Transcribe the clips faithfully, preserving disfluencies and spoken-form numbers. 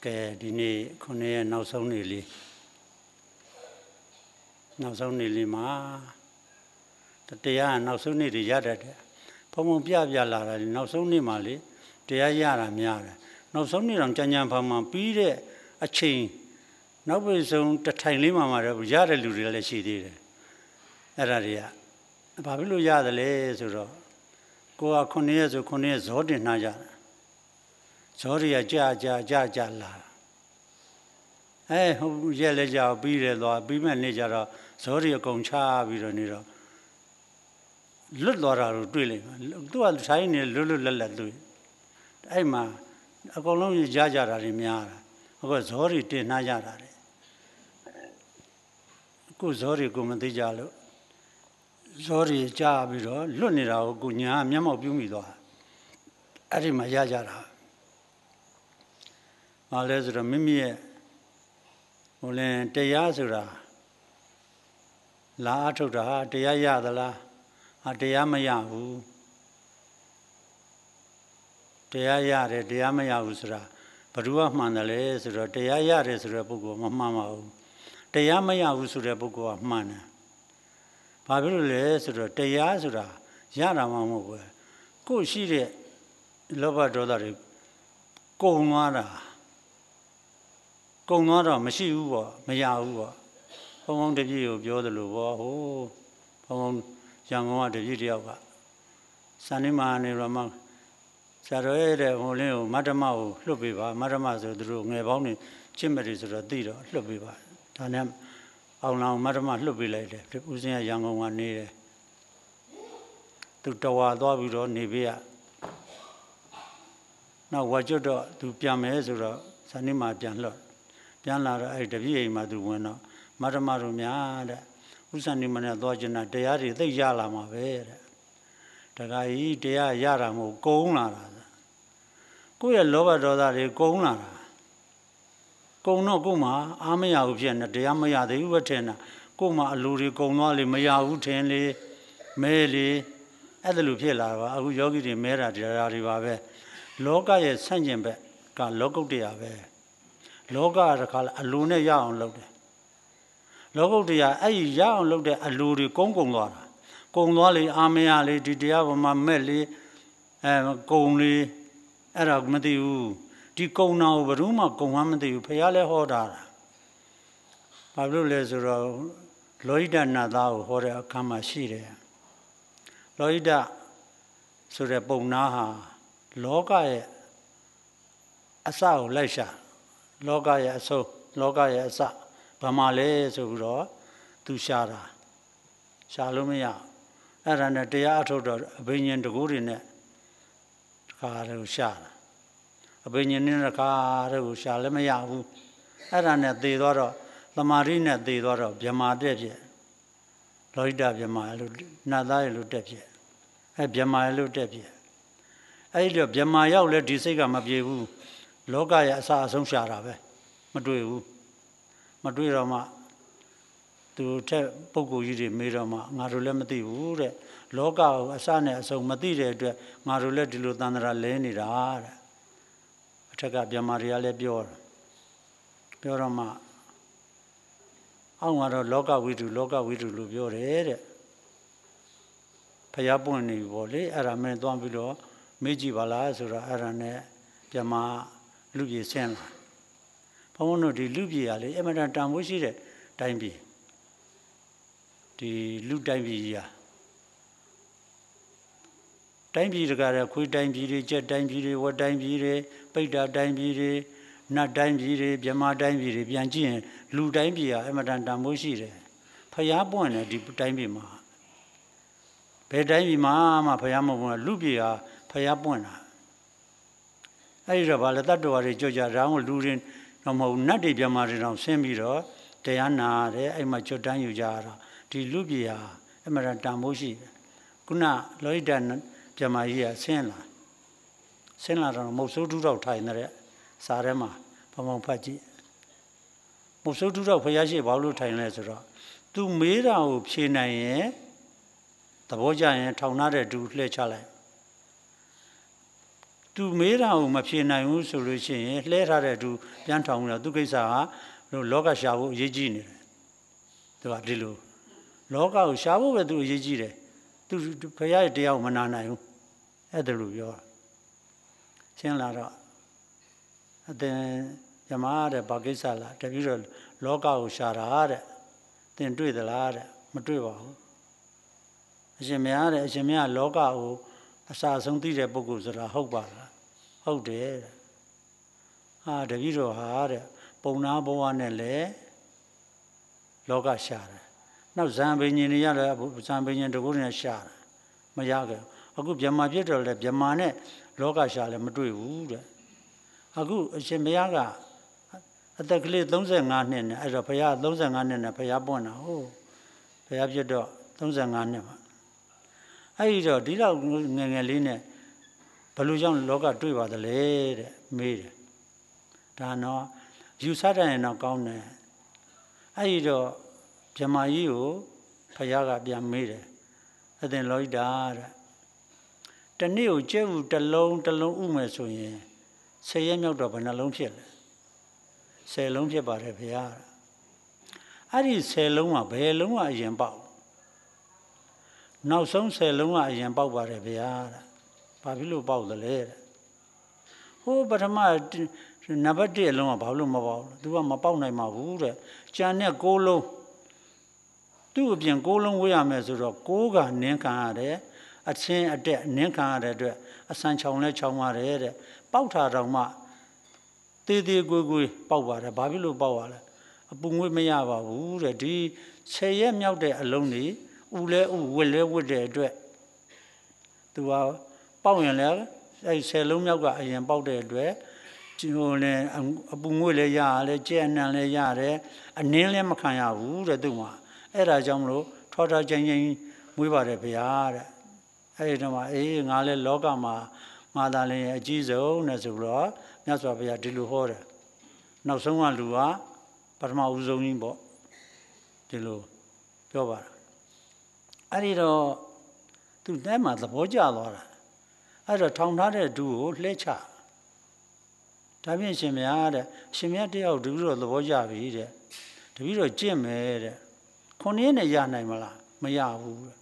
ကဲဒီနေ့ခုနှစ်ရက်နောက်ဆုံးနေ့လေးနောက်ဆုံးနေ့လေးမှာတရားနောက်ဆုံးနေ့တွေရတတ်တယ်ဘုံဘုံပြပြလာတာနောက်ဆုံးနေ့မှာလေတရားရတာများတယ်နောက်ဆုံးနေ့တော့ကြံကြံဖန်ဖန်ပြီးတဲ့အချိန်နောက်ပိတ်ဆုံးတစ်ထိုင်လေးမှမှတော့ရတဲ့လူတွေလည်းရှိသေးတယ်အဲ့ဒါတွေကဘာဖြစ်လို့ရတယ်လဲဆိုတော့ကိုကခုနှစ်ရက်ဆိုခုနှစ်ရက်ဇောတင်နှားကြတယ်ဇောတွေကကြာကြာကြာကြာလာအဲဟုတ်ရက်လဲကြာပြီးတယ်သွားပြီးမဲ့နေ့ကျတော့ဇောတွေအကုန်ချပြီးတော့နေတော့လွတ်သွားတာလို့တွေ့လိမ့်မယ်သူကထိုင်းနေလွတ်လွတ်လပ်လပ်တွေ့အဲ့မှာအကုန်လုံးရကြတာတွေများတာအခုဇောတွေတင်နှားကြတာတွေအခုဇောတွေကိုမသိကြလို့ဇောတွေကြာပြီးတော့လွတ်နေတာကိုကိုညာမျက်မှောက်ပြုမိသွားအဲ့ဒီမှာရကြတာဘာလဲဆိုတော့မိမိရဲ့ဟိုလဲတရားဆိုတာလာအထုတ်တာတရားရသလားဟာတရားမရဘူးတရားရတယ်တရားမရဘူးဆိုတာဘယ်သူကမှန်တယ်လဲဆိုတော့တရားရတယ်ဆိုတဲ့ပုဂ္ဂိုလ်မမှန်ပါဘူးတရားမရဘူးဆိုတဲ့ပုဂ္ဂိုလ်ကမှန်တယ်ဘာဖြစ်လို့လဲဆိုတော့တရားဆိုတာရတာမှမဟုတ်ဘူးကိုယ်ရှိတဲ့လောဘဒေါသတွေကုန်သွားတာကုန်သွားတော့မရှိဘူးပေါ့မရဘူးပေါ့ဘုံဘုံတပြည့်ကိုပြောသလိုပေါ့ဟိုဘုံဘုံရန်ကုန်ကတပြည့်တယောက်ကစန္ဒီမာနေရမဆရာတော်ရဲ့ဟိုလင်းကိုမတ္တမကိုလွတ်ပေးပါမတ္တမဆိုသူတို့ငယ်ပေါင်းနေချစ်မတွေဆိုတော့သိတော့လွတ်ပေးပါဒါနဲ့အောင်လောင်မတ္တမလွတ်ပေးလိုက်တယ်ဦးစင်းကရန်ကုန်ကနေတယ်သူတော်ဝါသွားပြီးတော့နေပေးရနောက်ဝါကျွတ်တော့သူပြန်မယ်ဆိုတော့စန္ဒီမာပြန်လွတ်ပြန်လာတော့အဲ့တပြည့်အိမ်မှာသူဝင်တော့မတ္တမတို့များတဲ့ဥစ္စာနေမနဲ့သွားကျင်တာတရားတွေသိရလာမှာပဲတဲ့တခါကြီးတရားရတာမဟုတ်ကုန်းလာတာကိုယ့်ရဲ့လောဘဒေါသတွေကုန်းလာတာကုန်းတော့ကို့မှာအားမရဘူးဖြစ်နေတရားမရသေးဘူးပဲထင်တာကို့မှာအလိုတွေကုန်းသွားလေမရဘူးထင်လေမဲလေအဲ့ဒါလိုဖြစ်လာပါအခုယောဂီတွေမဲတာတရားတွေပါပဲလောကရဲ့ဆန့်ကျင်ဘက်ကလောကုတ္တရာပဲလောကတခါအလိုနဲ့ရအောင်လုပ်တယ်လောကုတ္တရာအဲ့ဒီရအောင်လုပ်တဲ့အလိုတွေကုန်းကုန်းသွားတာကုန်းသွားလေအာမရလေဒီတရားပေါ်မှာမဲ့လေအဲကုန်းလေအဲ့ဒါမသိဘူးဒီကုန်းတော်ဘယ်သူမှကုန်းမှမသိဘူးဖះလဲဟောတာဘာလို့လဲဆိုတော့လောဟိတနာသားကိုဟောတဲ့အခါမှာရှိတယ်လောဟိတဆိုတဲ့ပုံနာဟာလောကရဲ့အစကိုလိုက်ရှာလောကရဲ့အဆုံးလောကရဲ့အစဘာမှလဲဆိုပြီးတော့သူရှာတာရှာလို့မရအဲ့ဒါနဲ့တရားအထုတ်တော့အဘိညာဉ်တကူတွေနဲ့တခါတော့ရှာတာအဘိညာဉ်နဲ့တခါတော့ရှာလည်းမရဘူးအဲ့ဒါနဲ့သေသွားတော့သမာဓိနဲ့သေသွားတော့ဗြဟ္မာတက်ဖြစ်လောဟိတဗြဟ္မာလို့နတ်သားရလို့တက်ဖြစ်အဲ့ဗြဟ္မာရလို့တက်ဖြစ်အဲ့ဒီတော့ဗြဟ္မာရောက်လဲဒီစိတ်ကမပြေဘူးလောကရဲ့အစအဆုံးရှာတာပဲမတွေ့ဘူးမတွေ့တော့မှသူထက်ပုဂ္ဂိုလ်ကြီးတွေမေးတော့မှငါတို့လည်းမသိဘူးတဲ့လောကကိုအစနဲ့အဆုံးမသိတဲ့အတွက်ငါတို့လည်းဒီလိုတန်ត្រာလဲနေတာတဲ့အထက်ကဗြဟ္မာတွေကလည်းပြောတယ်ပြောတော့မှအောက်မှာတော့လောကဝိတုလောကဝိတုလို့ပြောတယ်တဲ့ဖျားပွင့်နေပြီပေါ့လေအဲ့ဒါမင်းသွားပြီးတော့မေးကြည့်ပါလားဆိုတော့အဲ့ဒါနဲ့ဗြဟ္မာလူကြီးဆင်းလာဘုန်းဘုန်းတို့ဒီလူပြည်ကလေအမှန်တန်တန်ဖိုးရှိတဲ့တိုင်းပြည်ဒီလူတိုင်းပြည်ကြီးဟာတိုင်းပြည်တကားခွေးတိုင်းပြည်တွေကြက်တိုင်းပြည်တွေဝက်တိုင်းပြည်တွေပိဋ္ဌာတိုင်းပြည်တွေနတ်တိုင်းပြည်တွေဗြဟ္မာတိုင်းပြည်တွေပြန်ကြည့်ရင်လူတိုင်းပြည်ဟာအမှန်တန်တန်ဖိုးရှိတယ်ဖျားပွင့်တယ်ဒီတိုင်းပြည်မှာဘယ်တိုင်းပြည်မှာမှဖျားမပွင့်လူပြည်ဟာဖျားပွင့်တာအဲ့ဒီတော့ဗာလေတတ္တဝါတွေကြွကြတာကိုလူတွေတော့မဟုတ်နတ်တွေဗြဟ္မာတွေတော့ဆင်းပြီးတော့တရားနာတယ်အဲ့မှာကျွတ်တန်းယူကြတာဒီလူပြည်ဟာအမှန်တန်ဖိုးရှိတယ်ခုနလောဟိတဗြဟ္မာကြီးကဆင်းလာဆင်းလာတော့မုတ်ဆိုးတူတော့ထိုင်တဲ့စာထဲမှာဘုံဘုံဖတ်ကြည့်မုတ်ဆိုးတူတော့ဖျားရှိဘာလို့ထိုင်လဲဆိုတော့သူမေးတာကိုဖြေနိုင်ရင်သဘောကျရင်ထောင်ထားတဲ့ဒူလှည့်ချလိုက်သူမေးတာကိုမဖြေနိုင်ဘူးဆိုလို့ရှိရင်လှဲထားတဲ့သူပြန်ထောင်နေတာသူကိစ္စဟာလောကရှာဖို့အရေးကြီးနေတယ်သူကဒီလိုလောကကိုရှာဖို့ပဲသူအရေးကြီးတယ်သူဘုရားရဲ့တရားကိုမနာနိုင်ဘူးအဲ့ဒါလိုပြောရှင်းလာတော့အသင်ယမတဲ့ဘာကိစ္စလားတပည့်တော်လောကကိုရှာတာတဲ့သင်တွေ့သလားတဲ့မတွေ့ပါဘူးအရှင်မရတဲ့အရှင်မရလောကကိုအစာဆုံးသိတဲ့ပုဂ္ဂိုလ်ဆိုတာဟုတ်ပါလားဟုတ်တယ်တဲ့ဟာတပည့်တော်ဟာတဲ့ပုံနာဘဝနဲ့လေလောကရှာတယ်နောက်ဇံပင်ញင်တွေရတယ်ဇံပင်ញင်တကုနဲ့ရှာတယ်မရခဲ့အခုဗြဟ္မာဖြစ်တော့လေဗြဟ္မာနဲ့လောကရှာလည်းမတွေ့ဘူးတဲ့အခုအရှင်ဘုရားကအသက်ကလေး35နှစ်နဲ့အဲ့တော့ဘုရား35နှစ်နဲ့ဘုရားပွင့်တာဟုတ်ဘုရားဖြစ်တော့35နှစ်မှာအဲ့ဒီတော့ဒီလောက်ငယ်ငယ်လေးနဲ့ဘယ်လိုကြောင့်လောကတွေ့ပါသလဲတဲ့မေးတယ်ဒါတော့ယူဆတတ်ရင်တော့ကောင်းတယ်အဲ့ဒီတော့ဗြဟ္မာကြီးကိုဘုရားကပြန်မေးတယ်အသင်လောဟိတာတဲ့တနေ့ကိုကျဲဥတစ်လုံးတစ်လုံးဥမယ်ဆိုရင်ဆယ်ရက်မြောက်တော့ဘယ်နှလုံးဖြစ်လဲဆယ်လုံးဖြစ်ပါတယ်ဘုရားအဲ့ဒီဆယ်လုံးကဘယ်လုံးကအရင်ပေါက်နောက်ဆုံးဆယ်လုံးကအရင်ပေါက်ပါတယ်ဘုရားတဲ့ဘာဖြစ်လို့ပေါက်သလဲတဲ့ဟိုပထမနံပါတ်တစ်အလုံးကဘာလို့မပေါက်လဲ तू ကမပေါက်နိုင်ပါဘူးတဲ့ကြံတဲ့ကိုးလုံးသူ့အပြင်ကိုးလုံးဝေးရမယ်ဆိုတော့ကိုးကနင်းခံရတယ်အချင်းအတက်နင်းခံရတဲ့အတွက်အဆန်ချောင်လဲချောင်ပါတယ်တဲ့ပေါက်တာတော့မှတေးသေးကိုယ်ကိုယ်ပေါက်ပါတယ်ဘာဖြစ်လို့ပေါက်ရလဲအပူငွေ့မရပါဘူးတဲ့ဒီဆယ်ရက်မြောက်တဲ့အလုံးကြီးဥလဲဥဝစ်လဲဝစ်တဲ့အတွက်သူကပေါက်ရင်လည်းအဲဆယ်လုံးမြောက်ကအရင်ပေါက်တဲ့အတွက်ဒီလိုလဲအပူငွေ့လဲရရလဲကြဲအနံလဲရတယ်အနင်းလဲမခံရဘူးတဲ့သူကအဲ့ဒါကြောင့်မလို့ထောထောချင်းချင်းမွေးပါတယ်ဗျာတဲ့အဲ့ဒီတော့မှအေးငါလဲလောကမှာငါသာလဲအကြီးဆုံးနဲ့ဆိုတော့မြတ်စွာဘုရားဒီလိုဟောတယ်နောက်ဆုံးကလူကပထမဦးဆုံးကြီးပေါ့ဒီလိုပြောပါတာအဲ့ဒီတော့သူတဲမှာသဘောကျသွားတာအဲ့တော့ထောင်ထားတဲ့ဒူကိုလှဲချဒါဖြင့်ရှင်မရတဲ့ရှင်မရတယောက်တပည့်တော်သဘောကျပြီတဲ့တပည့်တော်ကြင့်မယ်တဲ့ခုနှစ်နဲ့ရနိုင်မလားမရဘူးတဲ့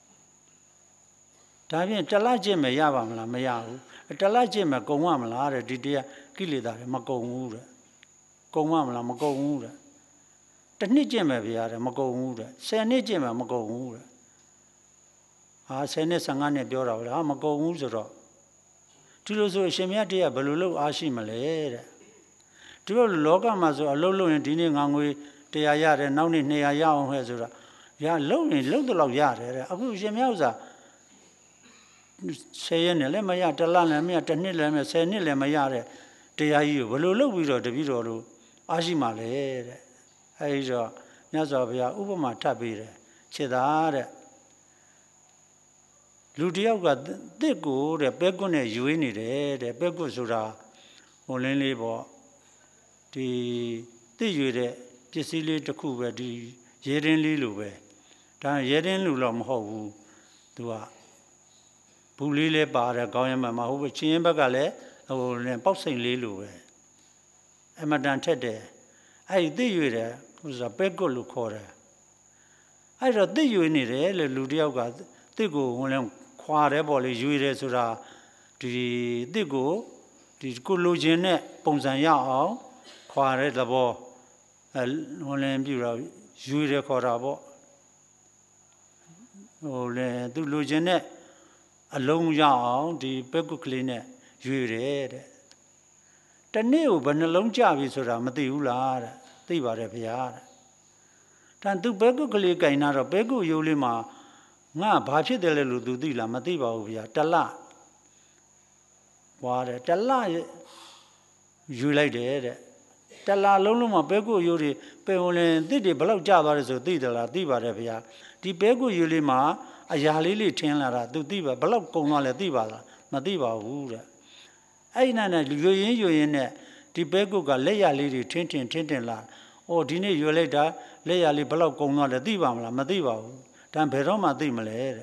ဒါဖြင့်တလကြင့်မယ်ရပါမလားမရဘူးတလကြင့်မယ်ကုံရမလားတဲ့ဒီတရားကိလေသာတွေမကုံဘူးတဲ့ကုံရမလားမကုံဘူးတဲ့တစ်နှစ်ကြင့်မယ်ဗျာတဲ့မကုံဘူးတဲ့ဆယ်နှစ်ကြင့်မယ်မကုံဘူးတဲ့ဟာဆယ်နှစ်ဆယ်ငါးနှစ်ပြောတာဗျာမကုံဘူးဆိုတော့ဒီလိုဆိုအရှင်မြတ်တရားဘယ်လိုလုပ်အားရှိမလဲတဲ့ဒီလိုလောကမှာဆိုအလုပ်လုပ်ရင်ဒီနေ့ငါငွေတရားရတယ်နောက်နေ့နှစ်ရာရအောင်ဟဲ့ဆိုတော့ရလုံရင်လုံတော့လောက်ရတယ်တဲ့အခုရှင်မြတ်ဥစ္စာဆယ်ရက်နဲ့လည်းမရတလလည်းမရတစ်နှစ်လည်းမရဆယ်နှစ်လည်းမရတဲ့တရားကြီးကိုဘယ်လိုလုပ်ပြီးတော့တပည့်တော်တို့အားရှိမှလဲတဲ့အဲဒီတော့မြတ်စွာဘုရားဥပမာထပ်ပေးတယ်ခြေသားတဲ့လူတယောက်ကတစ်ကိုတဲ့ပဲကွတ်နဲ့ရွေးနေတယ်တဲ့ပဲကွတ်ဆိုတာဟိုလင်းလေးပေါ့ဒီတစ်ရွေတဲ့ပစ္စည်းလေးတစ်ခုပဲဒီရဲတင်းလေးလိုပဲဒါရဲတင်းလူတော့မဟုတ်ဘူးသူကဘူးလေးလေးပါတယ်ကောင်းရမှာမဟုတ်ဘူးချင်းရင်ဘက်ကလည်းဟိုလည်းပေါက်စိန်လေးလိုပဲအမတန်ထက်တယ်အဲ့ဒီတစ်ရွေတယ်ဟိုဆိုပဲကွတ်လို့ခေါ်တယ်အဲ့တော့တစ်ရွေနေတယ်လေလူတယောက်ကတစ်ကိုဟိုလည်းခွာတယ်ပေါ့လေရွေတယ်ဆိုတာဒီတစ်ကိုဒီကိုလိုချင်တဲ့ပုံစံရအောင်ခွာတဲ့သဘောအဲဟိုလည်းပြတော့ရွေတယ်ခေါ်တာပေါ့ဟိုလည်းသူလိုချင်တဲ့အလုံးရအောင်ဒီပဲကွက်ကလေးနဲ့ရွေတယ်တဲ့တနေ့ကိုဘယ်နှလုံးကြပြီဆိုတာမသိဘူးလားတဲ့သိပါတယ်ဗျာတဲ့ဒါသူပဲကွက်ကလေးကင်လာတော့ပဲကွက်ရိုးလေးမှာငါဘာဖြစ်တယ်လဲလို့သူသိလားမသိပါဘူးဗျာတလဟွာတယ်တလယူလိုက်တယ်တဲ့တလလုံးလုံးမှာပဲကွက်ရိုးတွေပင်ဝင်လင်တစ်တွေဘလောက်ကျသွားတယ်ဆိုသိတယ်လားသိပါတယ်ဗျာဒီပဲကွက်ရိုးလေးမှာအရာလေးလေးထင်းလာတာသူသိပါဘလောက်ကုံသွားလဲသိပါလားမသိပါဘူးတဲ့အဲ့နာနဲ့ရွရင်ရွရင်နဲ့ဒီပဲကွက်ကလက်ရလေးတွေထင်းထင်းထင်းထင်းလာအော်ဒီနေ့ရွလိုက်တာလက်ရလေးဘလောက်ကုံသွားလဲသိပါမလားမသိပါဘူးဒါဘယ်တော့မှသိမလဲတဲ့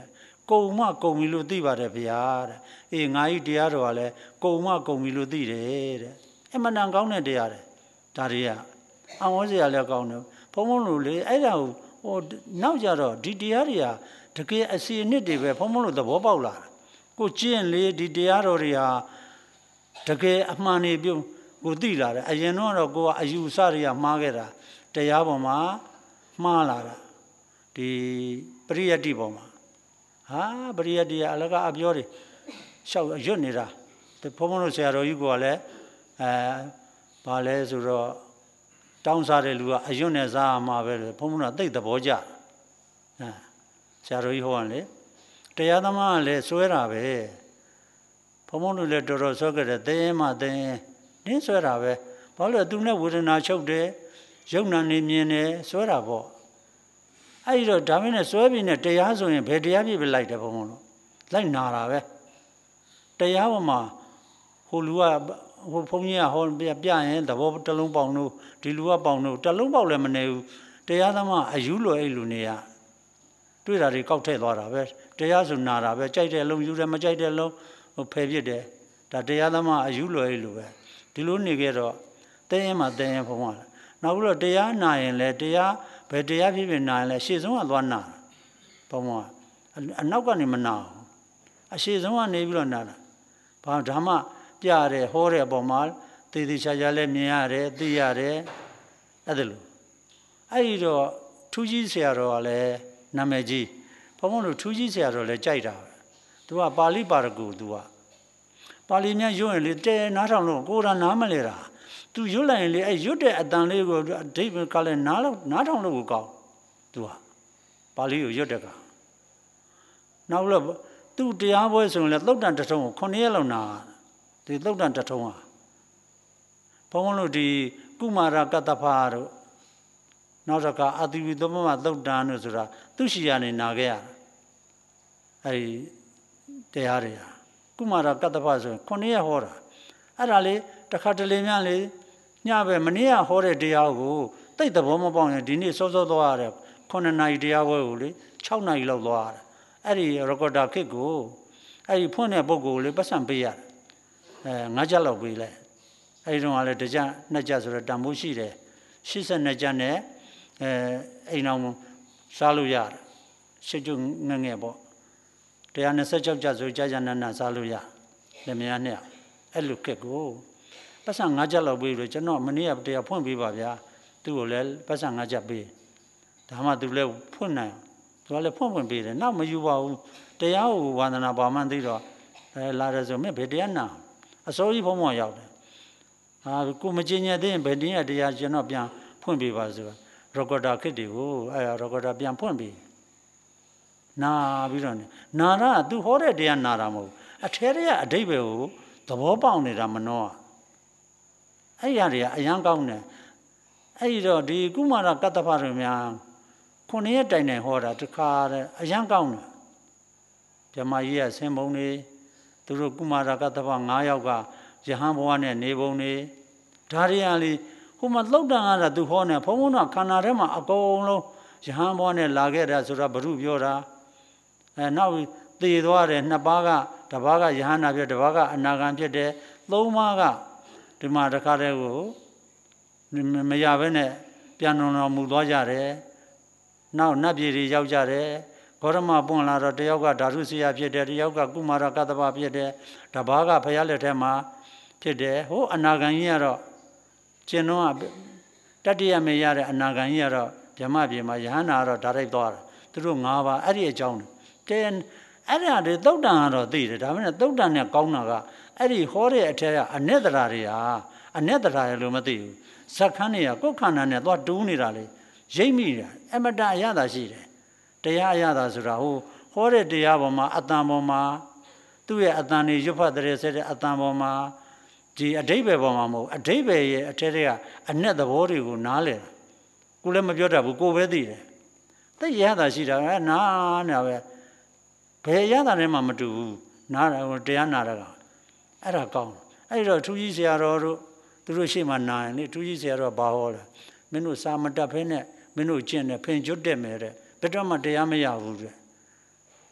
ကုံမကုံပြီလို့သိပါတယ်ဗျာတဲ့အေးငါဤတရားတော်ကလည်းကုံမကုံပြီလို့သိတယ်တဲ့အမှန်တန်ကောင်းတဲ့တရားတဲ့ဒါတွေကအံ့ဩစရာလည်းကောင်းတယ်ဘုံဘုံလို့လေအဲ့ဒါကိုဟိုနောက်ကြတော့ဒီတရားတွေကတကယ်အစီအနှစ်တွေပဲဘုံဘုံလို့သဘောပေါက်လာကိုကျင့်လေဒီတရားတော်တွေဟာတကယ်အမှန်တွေပြုကိုသိလာတယ်အရင်တော့ကိုကအယူဆတွေကမှားခဲ့တာတရားပေါ်မှာမှားလာတာဒီပရိယတ္တိပေါ်မှာဟာပရိယတ္တိကအလကအပြောတွေရှောက်ရွတ်နေတာဘုံဘုံတို့ဆရာတော်ကြီးကလည်းအဲဘာလဲဆိုတော့တောင်းစားတဲ့လူကအရွတ်နဲ့စားမှာပဲဘုံဘုံကသိသဘောကျအဲဆရာတော်ကြီးဟောတယ်လေတရားသမားကလည်းစွဲတာပဲဘုံဘုံတို့လည်းတော်တော်ဆွဲကြတယ်သိရင်မှသိရင်နင်းဆွဲတာပဲဘာလို့လဲသူနဲ့ဝေဒနာချုပ်တယ်ယုံနာနေမြင်တယ်ဆွဲတာပေါ့အဲ့ဒီတော့ဒါမင်းနဲ့ဆွဲပြီးနဲ့တရားဆိုရင်ဘယ်တရားပြည့်ပြလိုက်တယ်ဘုံဘုံတို့လိုက်နာတာပဲတရားပေါ်မှာဟိုလူကဟိုဘုန်းကြီးကဟောပြပြရင်သဘောတစ်လုံးပေါင်လို့ဒီလူကပေါင်လို့တစ်လုံးပေါက်လည်းမနေဘူးတရားသမားအယူလိုအဲ့လူနေရတွေ့တာတွေကောက်ထည့်သွားတာပဲတရားဆိုနာတာပဲကြိုက်တဲ့အလုံးယူတယ်မကြိုက်တဲ့အလုံးဟိုဖယ်ပြစ်တယ်ဒါတရားသမားအယူလိုအဲ့လူပဲဒီလိုနေခဲ့တော့တဲရင်မှတဲရင်ဘုံကနောက်ပြီးတော့တရားနာရင်လည်းတရားဘယ်တရားဖြစ်ဖြစ်နာရင်လည်းရှေ့ဆုံးကသွားနာဘုံကအနောက်ကနေမနာဘူးအရှေ့ဆုံးကနေပြီးတော့နာတာဘာဓမ္မပြရတယ်ဟောတဲ့အပေါ်မှာသေသေးချာချာလည်းမြင်ရတယ်သိရတယ်အဲ့ဒါလို့အဲ့ဒီတော့ထူးကြီးဆရာတော်ကလည်းနာမည်ကြီးဘုံဘုံတို့ထူးကြီးဆရာတော်လည်းကြိုက်တာပဲသူကပါဠိပါရဂူသူကပါဠိများရွတ်ရင်လေတဲနားထောင်လို့ကိုယ်ကနားမလဲတာသူရွတ်လိုက်ရင်လေအဲ့ရွတ်တဲ့အတန်လေးကိုအဓိပ္ပာယ်ကလည်းနားလို့နားထောင်လို့ကိုကောင်းသူကပါဠိကိုရွတ်တဲ့ကနောက်လို့သူတရားပွဲဆိုရင်လည်းသုတ်တန်တထုံးကိုခုနှစ်ရက်လောက်နာဒီသုတ်တန်တထုံးဟာဘုံဘုံတို့ဒီကုမာရကတ္တဖာတို့နောက်တစ်ခါအတိဝိသမမသုတ်တန်တို့ဆိုတာသူရှိရနေနာခဲ့ရအဲ့ဒီတရားတွေဟာကုမာရကတ္တဖာဆိုရင်ခုနှစ်ရက်ဟောတာအဲ့ဒါလေတစ်ခါတလေများလေညပဲမနေ့ကဟောတဲ့တရားကိုတိတ်သဘောမပေါက်ရင်ဒီနေ့စောစောသွားရတယ်ခုနှစ်နာရီတရားပွဲကိုလေ၆နာရီလောက်သွားရတယ်အဲ့ဒီရကော်ဒါခစ်ကိုအဲ့ဒီဖွင့်တဲ့ပုဂ္ဂိုလ်ကိုလေပတ်စံပေးရတယ်အဲငါးချက်လောက်ပေးလိုက်အဲ့ဒီတော့လည်းတစ်ချက်နှစ်ချက်ဆိုတော့တန်ဖိုးရှိတယ်ရှစ်၂ချက်နဲ့အဲအိမ်အောင်စားလို့ရတယ်ရှစ်ကျုပ်ငငယ်ပေါ့တရား၂၆ချက်ဆိုကြာကြာနာနာစားလို့ရလက်မယားနဲ့အဲ့လိုခက်ကိုပတ်စံငါးချက်လောက်ပေးလို့ကျွန်တော်မနေ့ကတရားဖွင့်ပေးပါဗျာသူ့ကိုလည်းပတ်စံငါးချက်ပေးဒါမှသူလည်းဖွင့်နိုင်သူကလည်းဖွင့်ဖွင့်ပေးတယ်နောက်မယူပါဘူးတရားကိုဝါသနာပါမှန်းသိတော့အဲလာတယ်ဆိုမင်းဘယ်တရားနာအစိုးရဘုံဘုံရောက်တယ်ဟာကိုမကျင်ညက်သေးရင်ဘယ်တင်းရတရားကျွန်တော်ပြန်ဖွင့်ပေးပါဆိုတော့ရကော်ဒါခစ်တွေကိုအဲရကော်ဒါပြန်ဖွင့်ပေးနာပြီးတော့နာရသူဟောတဲ့တရားနာတာမဟုတ်အထဲထဲကအဓိပ္ပာယ်ကိုသဘောပေါက်နေတာမနှောအဲ့ရတွေကအယံကောင်းတယ်အဲ့ဒီတော့ဒီကုမာရကတ္တဖတွေများခုနှစ်ရက်တိုင်တိုင်ဟောတာတခါတဲ့အယံကောင်းတယ်ဓမ္မကြီးကဆင်းပုံနေသူတို့ကုမာရကတ္တဖ၅ယောက်ကယဟန်ဘဝနဲ့နေပုံနေဒါတွေကလေဟိုမှာသုတ်တန်ကသူဟောနေဘုံဘုံကခန္ဓာထဲမှာအကုန်လုံးယဟန်ဘဝနဲ့လာခဲ့တာဆိုတာဘုရုပြောတာအဲနောက်သေသွားတယ်နှစ်ပါးကတစ်ပါးကယဟန်နာဖြစ်တစ်ပါးကအနာဂံဖြစ်တယ်သုံးပါးကဒီမှာတစ်ခါတည်းကိုမရဘဲနဲ့ပြန်တော်တော်မူသွားကြတယ်နောက်နတ်ပြည်တွေရောက်ကြတယ်ဂေါရမပွင့်လာတော့တယောက်ကဓာတုဆရာဖြစ်တယ်တယောက်ကကုမာရကတ္တဗဖြစ်တယ်တပါးကဘုရားလက်ထဲမှာဖြစ်တယ်ဟိုအနာဂံကြီးကတော့ကျင်တော့တတ္တိယမေရတဲ့အနာဂံကြီးကတော့ဗြဟ္မပြေမှာယဟန္တာကတော့ဓာတ်သွားတာသူတို့၅ပါးအဲ့ဒီအကြောင်းတဲအဲ့ဒါတွေသုတ်တန်ကတော့သိတယ်ဒါပေမဲ့သုတ်တန်နဲ့ကောင်းတာကအဲ့ဒီဟောတဲ့အထက်ကအနက်တရာတွေဟာအနက်တရာရလို့မသိဘူးဇက်ခန်းတွေကကိုယ်ခန္ဓာနဲ့သွားတူးနေတာလေရိပ်မိတာအမတအရသာရှိတယ်တရားအရသာဆိုတာဟိုဟောတဲ့တရားပေါ်မှာအတန်ပေါ်မှာသူ့ရဲ့အတန်တွေရွတ်ဖတ်တဲ့ဆက်တဲ့အတန်ပေါ်မှာဒီအဓိပ္ပာယ်ပေါ်မှာမဟုတ်အဓိပ္ပာယ်ရဲ့အထက်တွေကအနက်သဘောတွေကိုနားလဲတာကိုလည်းမပြောတတ်ဘူးကိုပဲသိတယ်သိရတာရှိတာအဲနားနာပဲဘယ်ရတာနဲ့မှမတူဘူးနားတရားနာတာကအဲ့ဒါကောင်းအဲ့တော့ထူးကြီးဆရာတော်တို့သူတို့ရှေ့မှာနာရင်လေထူးကြီးဆရာတော်ဘာဟောလဲမင်းတို့စာမတတ်ဖဲနဲ့မင်းတို့ကျင့်တယ်ဖင်ကျွတ်တက်မယ်တဲ့ဘယ်တော့မှတရားမရဘူးတဲ့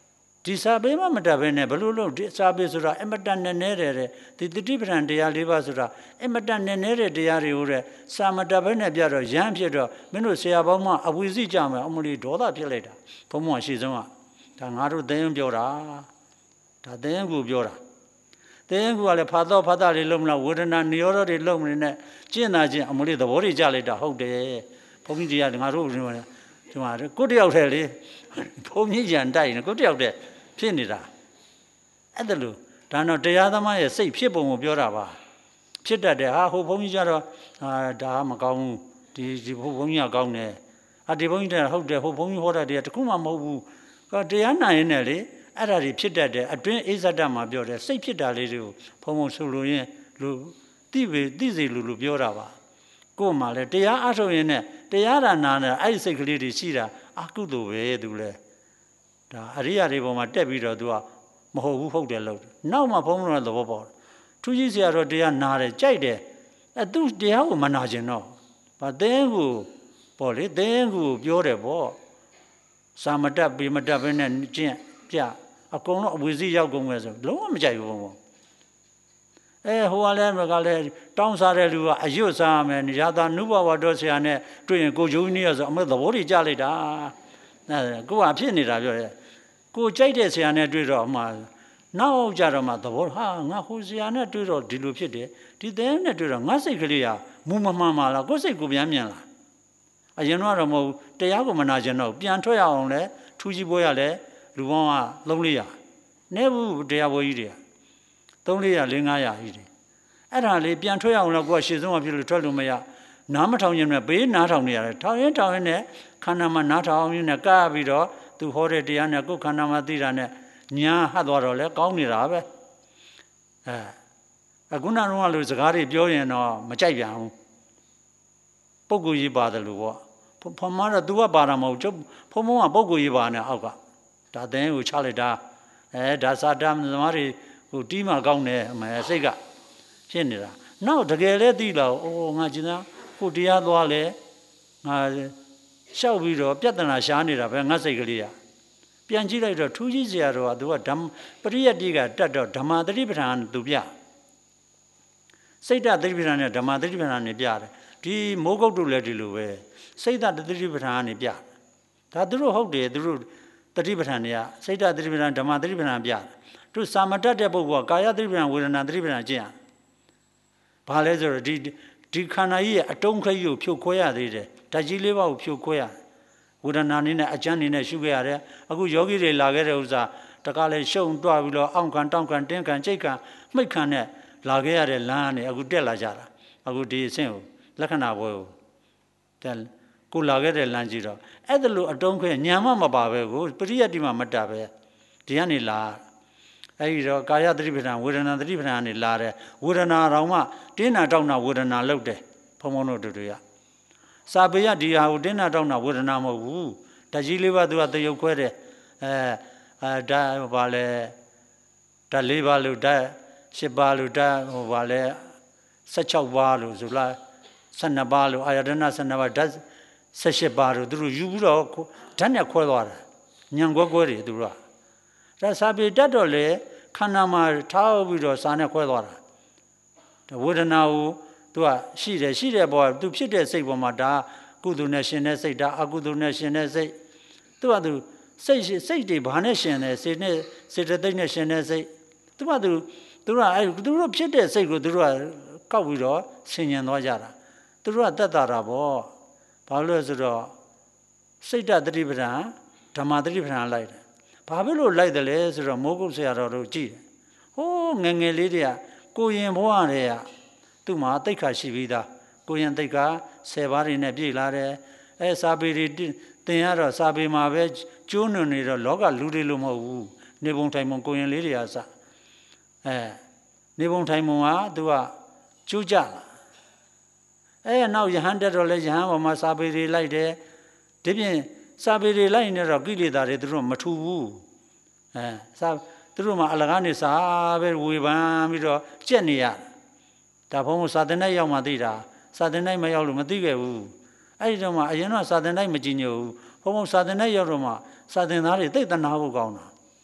ဒီစာပေမှမတတ်ဘဲနဲ့ဘလို့လို့ဒီစာပေဆိုတာအမတန်နဲ့နဲတယ်တဲ့ဒီတတိပဌာန်တရားလေးပါဆိုတာအမတန်နဲ့နဲတဲ့တရားတွေကိုတဲ့စာမတတ်ဘဲနဲ့ပြတော့ရမ်းဖြစ်တော့မင်းတို့ဆရာပေါင်းမှအဝီစီကြမယ်အမလီဒေါသဖြစ်လိုက်တာဘုံဘုံရှိဆုံးကဒါငါတို့သင်ပြောတာဒါသင်ကူပြောတာသင်ကူကလည်းဖာတော့ဖာတာလေးလုံးမလားဝေဒနာနိရောဓတွေလုံးမနေနဲ့ကျင့်တာချင်းအမလီသဘောတွေကြလိုက်တာဟုတ်တယ်ဘုန်းကြီးတရားငါတို့ဒီမှာဒီမှာကိုတယောက်တည်းလေဘုန်းကြီးကြံတိုက်နေကိုတယောက်တည်းဖြစ်နေတာအဲ့ဒါလို့ဒါတော့တရားသမားရဲ့စိတ်ဖြစ်ပုံကိုပြောတာပါဖြစ်တတ်တယ်ဟာဟိုဘုန်းကြီးကြတော့အာဒါမကောင်းဘူးဒီဒီဘုန်းကြီးကကောင်းတယ်အာဒီဘုန်းကြီးကဟုတ်တယ်ဟိုဘုန်းကြီးဟောတာတရားတခုမှမဟုတ်ဘူးတရားနိုင်ရင်လည်းလေအဲ့ဒါတွေဖြစ်တတ်တယ်အတွင်းအိဇဒတ်မှာပြောတယ်စိတ်ဖြစ်တာလေးတွေကိုဘုံဘုံဆိုလို့ရင်လူသိပေသိစေလူလူပြောတာပါကို့မှာလည်းတရားအထုတ်ရင်နဲ့တရားရနာနဲ့အဲ့ဒီစိတ်ကလေးတွေရှိတာအကုသိုလ်ပဲသူလဲဒါအရိယာတွေပေါ်မှာတက်ပြီးတော့သူကမဟုတ်ဘူးဟုတ်တယ်လို့နောက်မှဘုံဘုံကသဘောပေါက်ထူးကြီးစရာတော့တရားနာတယ်ကြိုက်တယ်အဲသူတရားကိုမနာကျင်တော့ဗာသင်ကိုပေါ့လေသင်ကိုပြောတယ်ပေါ့စာမတက်ပေမတက်ဘဲနဲ့ကျင့်ပြအကုန်လုံးအဝီစီရောက်ကုန်မယ်ဆိုလုံးဝမကြိုက်ဘူးဘုံဘုံအဲဟိုကလည်းကလည်းတောင်းစားတဲ့လူကအယွတ်စားမယ်ရာသာနုဘဝတော်ဆရာနဲ့တွေ့ရင်ကိုဂျုံကြီးရဆိုအမေသဘောတွေကြလိုက်တာအဲကိုကဖြစ်နေတာပြောရဲကိုကြိုက်တဲ့ဆရာနဲ့တွေ့တော့အမှနောက်ကြတော့မှသဘောဟာငါဟိုဆရာနဲ့တွေ့တော့ဒီလိုဖြစ်တယ်ဒီသင်နဲ့တွေ့တော့ငါစိတ်ကလေးကမူမမှန်ပါလားကိုယ်စိတ်ကိုပြန်မြန်လာအရင်တော့မဟုတ်တရားကိုမနာကျင်တော့ပြန်ထွက်ရအောင်လဲထူးကြီးပွဲရလဲလူပေါင်းကသုံးလေးရာနေဘူးတရားပွဲကြီးတွေကသုံးလေးရာလေးငါးရာကြီးတွေအဲ့ဒါလေးပြန်ထွက်ရအောင်တော့ကိုယ်ရှေ့ဆုံးကဖြစ်လို့ထွက်လို့မရနားမထောင်ရင်လည်းဘေးနားထောင်နေရတယ်ထောင်ရင်ထောင်ရင်နဲ့ခန္ဓာမှာနားထောင်ရင်းနဲ့ကပ်ပြီးတော့သူဟောတဲ့တရားနဲ့ကိုယ်ခန္ဓာမှာသိတာနဲ့ညာဟတ်သွားတော့လဲကောင်းနေတာပဲအဲအခုနောက်တော့လို့စကားတွေပြောရင်တော့မကြိုက်ပြန်ဘူးပုဂ္ဂိုလ်ကြီးပါတယ်လို့ပေါ့ဖမတော့ तू ကပါတာမဟုတ်ကျုပ်ဖုံဖုံကပုဂ္ဂိုလ်ကြီးပါနဲ့အောက်ကဒါသင်ကိုချလိုက်တာအဲဒါစာတမ်းသမားတွေဟိုတီးမှကောင်းတယ်အမေစိတ်ကဖြစ်နေတာနောက်တကယ်လဲသိလာအိုးငါကျင်သားကိုတရားသွားလဲငါလျှောက်ပြီးတော့ပြဿနာရှားနေတာပဲငါစိတ်ကလေးကပြန်ကြည့်လိုက်တော့ထူးကြီးစရာတော့ तू ကဓမ္မပရိယတ္တိကတတ်တော့ဓမ္မသတိပဋ္ဌာန် तू ပြစိတ်တသတိပဋ္ဌာန်နဲ့ဓမ္မသတိပဋ္ဌာန်နဲ့ပြတယ်ဒီမိုးကုတ်တို့လည်းဒီလိုပဲစိတ်တသတိပဋ္ဌာန်နဲ့ပြဒါသူတို့ဟုတ်တယ်သူတို့သတိပဋ္ဌာန်တွေကစိတ်တသတိပဋ္ဌာန်ဓမ္မသတိပဋ္ဌာန်ပြတယ်သူစာမတတ်တဲ့ပုဂ္ဂိုလ်ကကာယသတိပဋ္ဌာန်ဝေဒနာသတိပဋ္ဌာန်ကျင့်ရဘာလဲဆိုတော့ဒီဒီခန္ဓာကြီးရဲ့အတုံးခရီးကိုဖြုတ်ခွဲရသေးတယ်ဓာတ်ကြီးလေးပါးကိုဖြုတ်ခွဲရဝေဒနာနည်းနဲ့အကျဉ်းနည်းနဲ့ရှုခဲ့ရတယ်အခုယောဂီတွေလာခဲ့တဲ့ဥစ္စာတကားလဲရှုံတွားပြီးတော့အောင့်ခံတောင့်ခံတင်းခံကြိတ်ခံမှိတ်ခံနဲ့လာခဲ့ရတဲ့လမ်းကနေအခုတက်လာကြတာအခုဒီအဆင့်ကိုလက္ခဏာဘွယ်ကိုတက်ကိုလာခဲ့တဲ့လမ်းကြည့်တော့အဲ့ဒါလိုအတုံးခွဲညာမမပါပဲကိုပရိယတ္တိမှမတတ်ပဲဒီကနေလာအဲ့ဒီတော့ကာယသတိပဋ္ဌာန်ဝေဒနာသတိပဋ္ဌာန်ကနေလာတယ်ဝေဒနာတော်မှတင်းနာတောင့်နာဝေဒနာလောက်တယ်ဘုံဘုံတို့တို့တွေကစာပေရဒီဟာကိုတင်းနာတောင့်နာဝေဒနာမဟုတ်ဘူးဓာတ်ကြီးလေးပါးသူကတရုပ်ခွဲတယ်အဲအဲဓာတ်ဘာလဲဓာတ်လေးပါးလို့ဓာတ်ရှစ်ပါးလို့ဓာတ်ဟိုဘာလဲဆယ့်ခြောက်ပါးလို့ဆိုလားဆယ့်နှစ်ပါးလို့အာယတနာဆယ့်နှစ်ပါးဓာတ်ဆယ့်ရှစ်ပါးလို့သူတို့ယူပြီးတော့ဓာတ်နဲ့ခွဲသွားတာညံခွဲခွဲတွေသူတို့ကဒါစာပေတတ်တော့လေခန္ဓာမှာထားပြီးတော့စာနဲ့ခွဲသွားတာဝေဒနာကိုသူကရှိတယ်ရှိတဲ့ဘောသူဖြစ်တဲ့စိတ်ပေါ်မှာဒါကုသိုလ်နဲ့ရှင်တဲ့စိတ်ဒါအကုသိုလ်နဲ့ရှင်တဲ့စိတ်သူကသူစိတ်စိတ်တွေဘာနဲ့ရှင်တယ်စိတ်နဲ့စေတသိက်နဲ့ရှင်တဲ့စိတ်သူကသူသူကအဲသူတို့ဖြစ်တဲ့စိတ်ကိုသူတို့ကကောက်ပြီးတော့ဆင်ញံသွားကြတာသူတို့ကတတ်တာတာပေါ့ဘာလို့လဲဆိုတော့စိတ်တသတိပဋ္ဌာန်ဓမ္မသတိပဋ္ဌာန်လိုက်တယ်ဘာဖြစ်လို့လိုက်တယ်လဲဆိုတော့မိုးကုတ်ဆရာတော်တို့ကြည့်တယ်ဟိုးငယ်ငယ်လေးတွေကကိုရင်ဘဝတည်းကသူ့မှာတိတ်ခါရှိပြီးသားကိုရင်တိတ်ခါဆယ်ပါးတွေနဲ့ပြည့်လာတယ်အဲစာပေတွေတင်ရတော့စာပေမှာပဲကျိုးနွန်နေတော့လောကလူတွေလို့မဟုတ်ဘူးနေပုံထိုင်ပုံကိုရင်လေးတွေကစအဲနေပုံထိုင်ပုံကသူကကျိုးကြလာအဲနောက်ယဟန်တက်တော့လဲယဟန်ပေါ်မှာစာပေတွေလိုက်တယ်ဒီပြင်စာပေတွေလိုက်နေတော့ကိလေသာတွေသူတို့မထူဘူးအဲစာသူတို့မှအလကားနေစာပဲဝေဖန်ပြီးတော့ကြက်နေရဒါဘုံကစာသင်တိုင်းရောက်မှသိတာစာသင်တိုင်းမရောက်လို့မသိခဲ့ဘူးအဲ့ဒီတော့မှအရင်တော့စာသင်တိုင်းမကြည်ညိုဘူးဘုံဘုံစာသင်တိုင်းရောက်တော့မှစာသင်သားတွေသိတနာဖို့ကောင်းတာ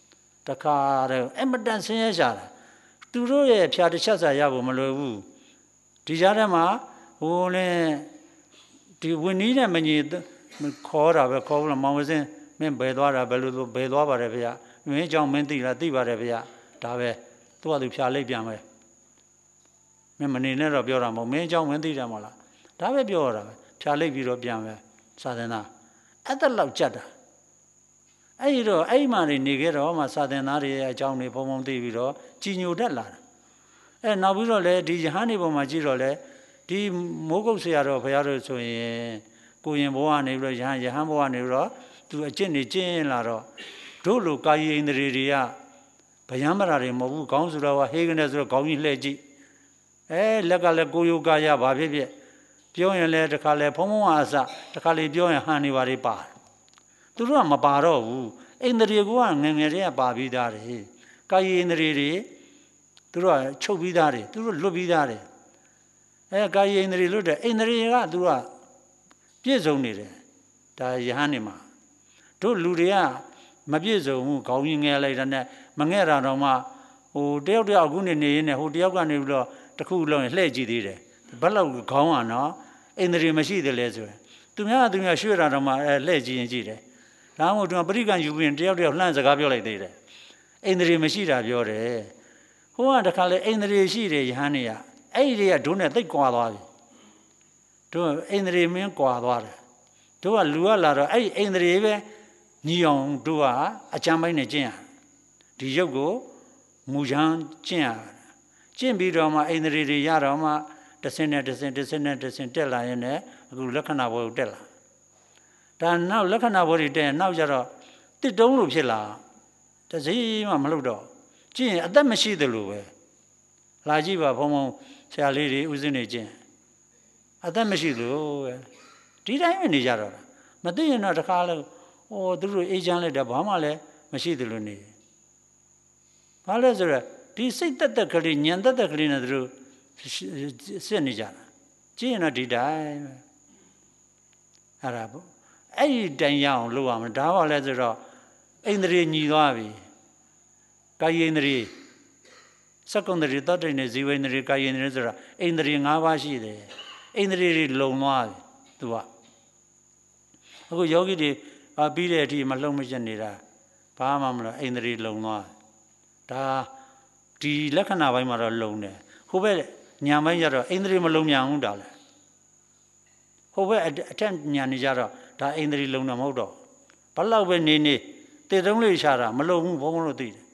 တခါတော့အမတန်ဆင်းရဲရှာတာသူတို့ရဲ့ဖြာတစ်ချက်စာရဖို့မလွယ်ဘူးဒီကြားထဲမှာဟိုလည်းဒီဝင်းနီးနဲ့မညီခေါ်တာပဲခေါ်လို့မောင်ဝစင်းမင်းဘယ်သွားတာဘယ်လိုဘယ်သွားပါတယ်ဗျာမင်းအကြောင်းမင်းသိလားသိပါတယ်ဗျာဒါပဲသူကသူဖြာလိုက်ပြန်ပဲမင်းမနေနဲ့တော့ပြောတာမဟုတ်မင်းအကြောင်းမင်းသိတယ်မဟုတ်လားဒါပဲပြောရတာပဲဖြာလိုက်ပြီးတော့ပြန်ပဲစာသင်သားအဲ့ဒါလောက်ကြက်တာအဲ့ဒီတော့အဲ့မှနေခဲ့တော့မှစာသင်သားတွေရဲ့အကြောင်းတွေဘုံဘုံသိပြီးတော့ကြီးညိုတတ်လာတာအဲနောက်ပြီးတော့လေဒီယဟန်နေပေါ်မှာကြည့်တော့လေဒီမိုးကုတ်ဆရာတော်ဘုရားတို့ဆိုရင်ကိုရင်ဘဝကနေပြီးတော့ယဟန်ယဟန်ဘဝနေပြီးတော့သူအကျင့်နေကျင့်လာတော့တို့လိုကာယိန္ဒြေတွေကဗျမ်းမရာတွေမဟုတ်ဘူးခေါင်းဆိုတော့ဟေးကနေဆိုတော့ခေါင်းကြီးလှည့်ကြည့်အဲလက်ကလည်းကိုယုကာယဘာဖြစ်ဖြစ်ပြောရင်လည်းတခါလေဖုံးဖုံးအားအစတခါလေပြောရင်ဟန်နေပါလေပါသူတို့ကမပါတော့ဘူးအိန္ဒြေကငယ်ငယ်တည်းကပါပြီးသားတယ်ကာယိန္ဒြေတွေသူတို့ကချုပ်ပြီးသားတယ်သူတို့လွတ်ပြီးသားတယ်အဲကာယိန္ဒြေလွတ်တယ်အိန္ဒြေကသူကပြည့်စုံနေတယ်ဒါယဟန်နေမှာတို့လူတွေကမပြည့်စုံဘူးခေါင်းကြီးငယ်လိုက်တဲ့နဲ့မငဲ့တာတော့မှဟိုတယောက်တယောက်အခုနေနေရင်းနဲ့ဟိုတယောက်ကနေပြီးတော့တခုလုံးလှည့်ကြည့်သေးတယ်ဘယ်လောက်ခေါင်းอ่ะနော်အိန္ဒြေမရှိသေးလဲဆိုရင်သူများသူများရွှေ့တာတော့မှအဲလှည့်ကြည့်ရင်ကြည့်တယ်ဒါမှမဟုတ်သူကပရိကံယူပြီးတယောက်တယောက်လှမ်းစကားပြောလိုက်သေးတယ်အိန္ဒြေမရှိတာပြောတယ်ဟိုကတခါလေအိန္ဒြေရှိတယ်ယဟန်နေရအဲ့ဒီတွေကဒုနဲ့သိပ်ကွာသွားပြီတို့အိန္ဒြေမင်းကွာသွားတယ်တို့ကလူကလာတော့အဲ့ဒီအိန္ဒြေပဲညီအောင်တို့ကအကြမ်းပိုင်းနဲ့ကျင့်ရဒီရုပ်ကိုမူချမ်းကျင့်ရကျင့်ပြီးတော့မှအိန္ဒြေတွေရတော့မှတစ်စင်းနဲ့တစ်စင်းတစ်စင်းနဲ့တစ်စင်းတက်လာရင်လည်းအခုလက္ခဏာဘောကိုတက်လာဒါနောက်လက္ခဏာဘောတွေတက်ရင်နောက်ကျတော့တစ်တုံးလို့ဖြစ်လာတစည်းမှမလုပ်တော့ကျင့်ရင်အသက်မရှိသလိုပဲလာကြည့်ပါဘုံဘုံဆရာလေးတွေဥစဉ်နေကျင့်အသက်မရှိလို့ပဲဒီတိုင်းပဲနေကြတော့မသိရင်တော့တခါလို့ဟိုသူတို့အေးချမ်းလိုက်တယ်ဘာမှလည်းမရှိသလိုနေဘာလဲဆိုတော့ဒီစိတ်သက်သက်ကလေးညံသက်သက်ကလေးနဲ့သူတို့စစ်နေကြတာကြည့်ရင်တော့ဒီတိုင်းပဲအဲ့ဒါပေါ့အဲ့ဒီတိုင်ရအောင်လုပ်ရမယ်ဒါပါလဲဆိုတော့အိန္ဒြေညီသွားပြီကာယိန္ဒြေစက္ကုန္ဒြေတတ္တိနဲ့ဇီဝိန္ဒြေကာယိန္ဒြေဆိုတာအိန္ဒြေ၅ပါးရှိတယ်အိန္ဒြေတွေလုံသွားပြီသူကအခုယောဂီတွေပြီးတဲ့အထိမလှုပ်မချက်နေတာဘာမှမလို့အိန္ဒြေလုံသွားဒါဒီလက္ခဏာပိုင်းမှာတော့လုံတယ်ဟိုဘက်ညာပိုင်းကျတော့အိန္ဒြေမလုံမြန်ဘူးဒါလည်းဟိုဘက်အထက်ညာနေကြတော့ဒါအိန္ဒြေလုံတာမဟုတ်တော့ဘလောက်ပဲနေနေတေတုံးလေးရှာတာမလုံဘူးဘုံဘုံတို့သိတယ်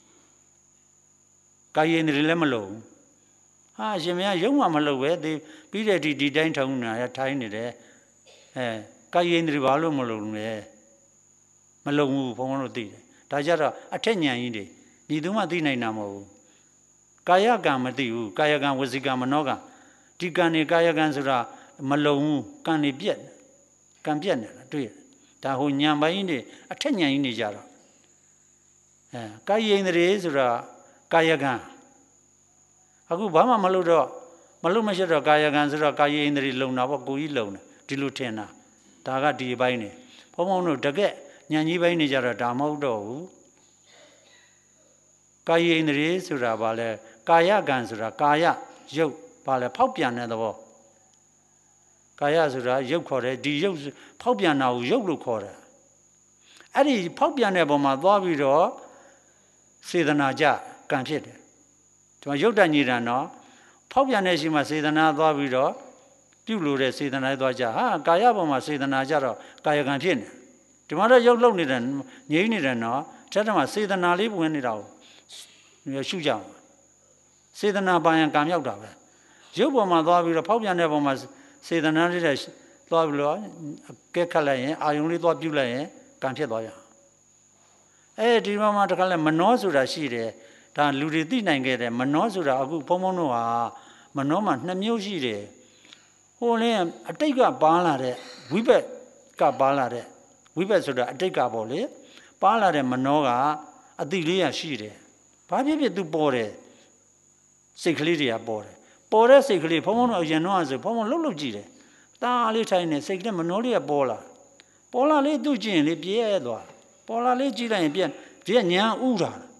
ကာယိန္ဒြေလည်းမလုံဘူးဟာရှင်မရရုံမှမလုံပဲဒီပြီးတဲ့ဒီဒီတိုင်းထုံနေတာထိုင်းနေတယ်အဲကာယိန္ဒြေဘာလို့မလုံလဲမလုံဘူးဘုံဘုံတို့သိတယ်ဒါကြတော့အထက်ဉာဏ်ကြီးတွေညီသူမှသိနိုင်တာမဟုတ်ဘူးကာယကံမသိဘူးကာယကံဝစီကံမနောကံဒီကံနေကာယကံဆိုတာမလုံဘူးကံနေပြက်ကံပြက်နေတာတွေ့ဒါဟိုဉာဏ်ပိုင်းကြီးအထက်ဉာဏ်ကြီးနေကြတော့အဲကာယိန္ဒြေဆိုတာကာယကံအခုဘာမှမလုပ်တော့မလုပ်မရှိတော့ကာယကံဆိုတော့ကာယိန္ဒြေလုံတာပေါ့ကိုကြီးလုံတယ်ဒီလိုထင်တာဒါကဒီပိုင်းနေဘုံဘုံတို့တကက်ဉာဏ်ကြီးပိုင်းနေကြတော့ဒါမဟုတ်တော့ဘူးကာယိန္ဒြေဆိုတာဘာလဲကာယကံဆိုတာကာယရုပ်ဘာလဲဖောက်ပြန်တဲ့သဘောကာယဆိုတာရုပ်ခေါ်တယ်ဒီရုပ်ဖောက်ပြန်တာကိုရုပ်လို့ခေါ်တယ်အဲ့ဒီဖောက်ပြန်တဲ့ပုံမှာသွားပြီးတော့စေတနာကြကံဖြစ်တယ်ဒီမှာရုပ်တညီတာနော်ဖောက်ပြန်တဲ့ရှိမှစေတနာသွားပြီးတော့ပြုလို့တဲ့စေတနာသွားကြဟာကာယပုံမှာစေတနာကြတော့ကာယကံဖြစ်နေဒီမှာတော့ရုပ်လုံနေတယ်ငြိမ့်နေတယ်နော်ထက်တမှာစေတနာလေးဝင်နေတာကိုရှုကြအောင်စေတနာပါရင်ကံရောက်တာပဲရုပ်ပေါ်မှာသွားပြီးတော့ဖောက်ပြန်တဲ့ပုံမှာစေတနာလေးတဲ့သွားပြီးတော့ကဲခတ်လိုက်ရင်အာယုံလေးသွားပြုတ်လိုက်ရင်ကံဖြစ်သွားရအဲဒီမှာမှတခါလဲမနောဆိုတာရှိတယ်ဒါလူတွေသိနိုင်ခဲ့တယ်မနောဆိုတာအခုဘုံဘုံတို့ဟာမနောမှာနှစ်မျိုးရှိတယ်ဟိုလင်းအတိတ်ကပါလာတဲ့ဝိဘက်ကပါလာတဲ့ဝိဘက်ဆိုတာအတိတ်ကပေါ့လေပါလာတဲ့မနောကအတိလေးရရှိတယ်ဘာဖြစ်ဖြစ်သူပေါ်တယ်စိတ်ကလေးတွေကပေါ်တယ်ပေါ်တဲ့စိတ်ကလေးဘုံဘုံတို့အရင်တော့ဆိုဘုံဘုံလှုပ်လှုပ်ကြည့်တယ်တားလေးထိုင်နေစိတ်ကလေးမနောလေးကပေါ်လာပေါ်လာလေးသူ့ကျင်လေးပြဲသွားပေါ်လာလေးကြည့်လိုက်ရင်ပြက်ပြက်ညာဥတာ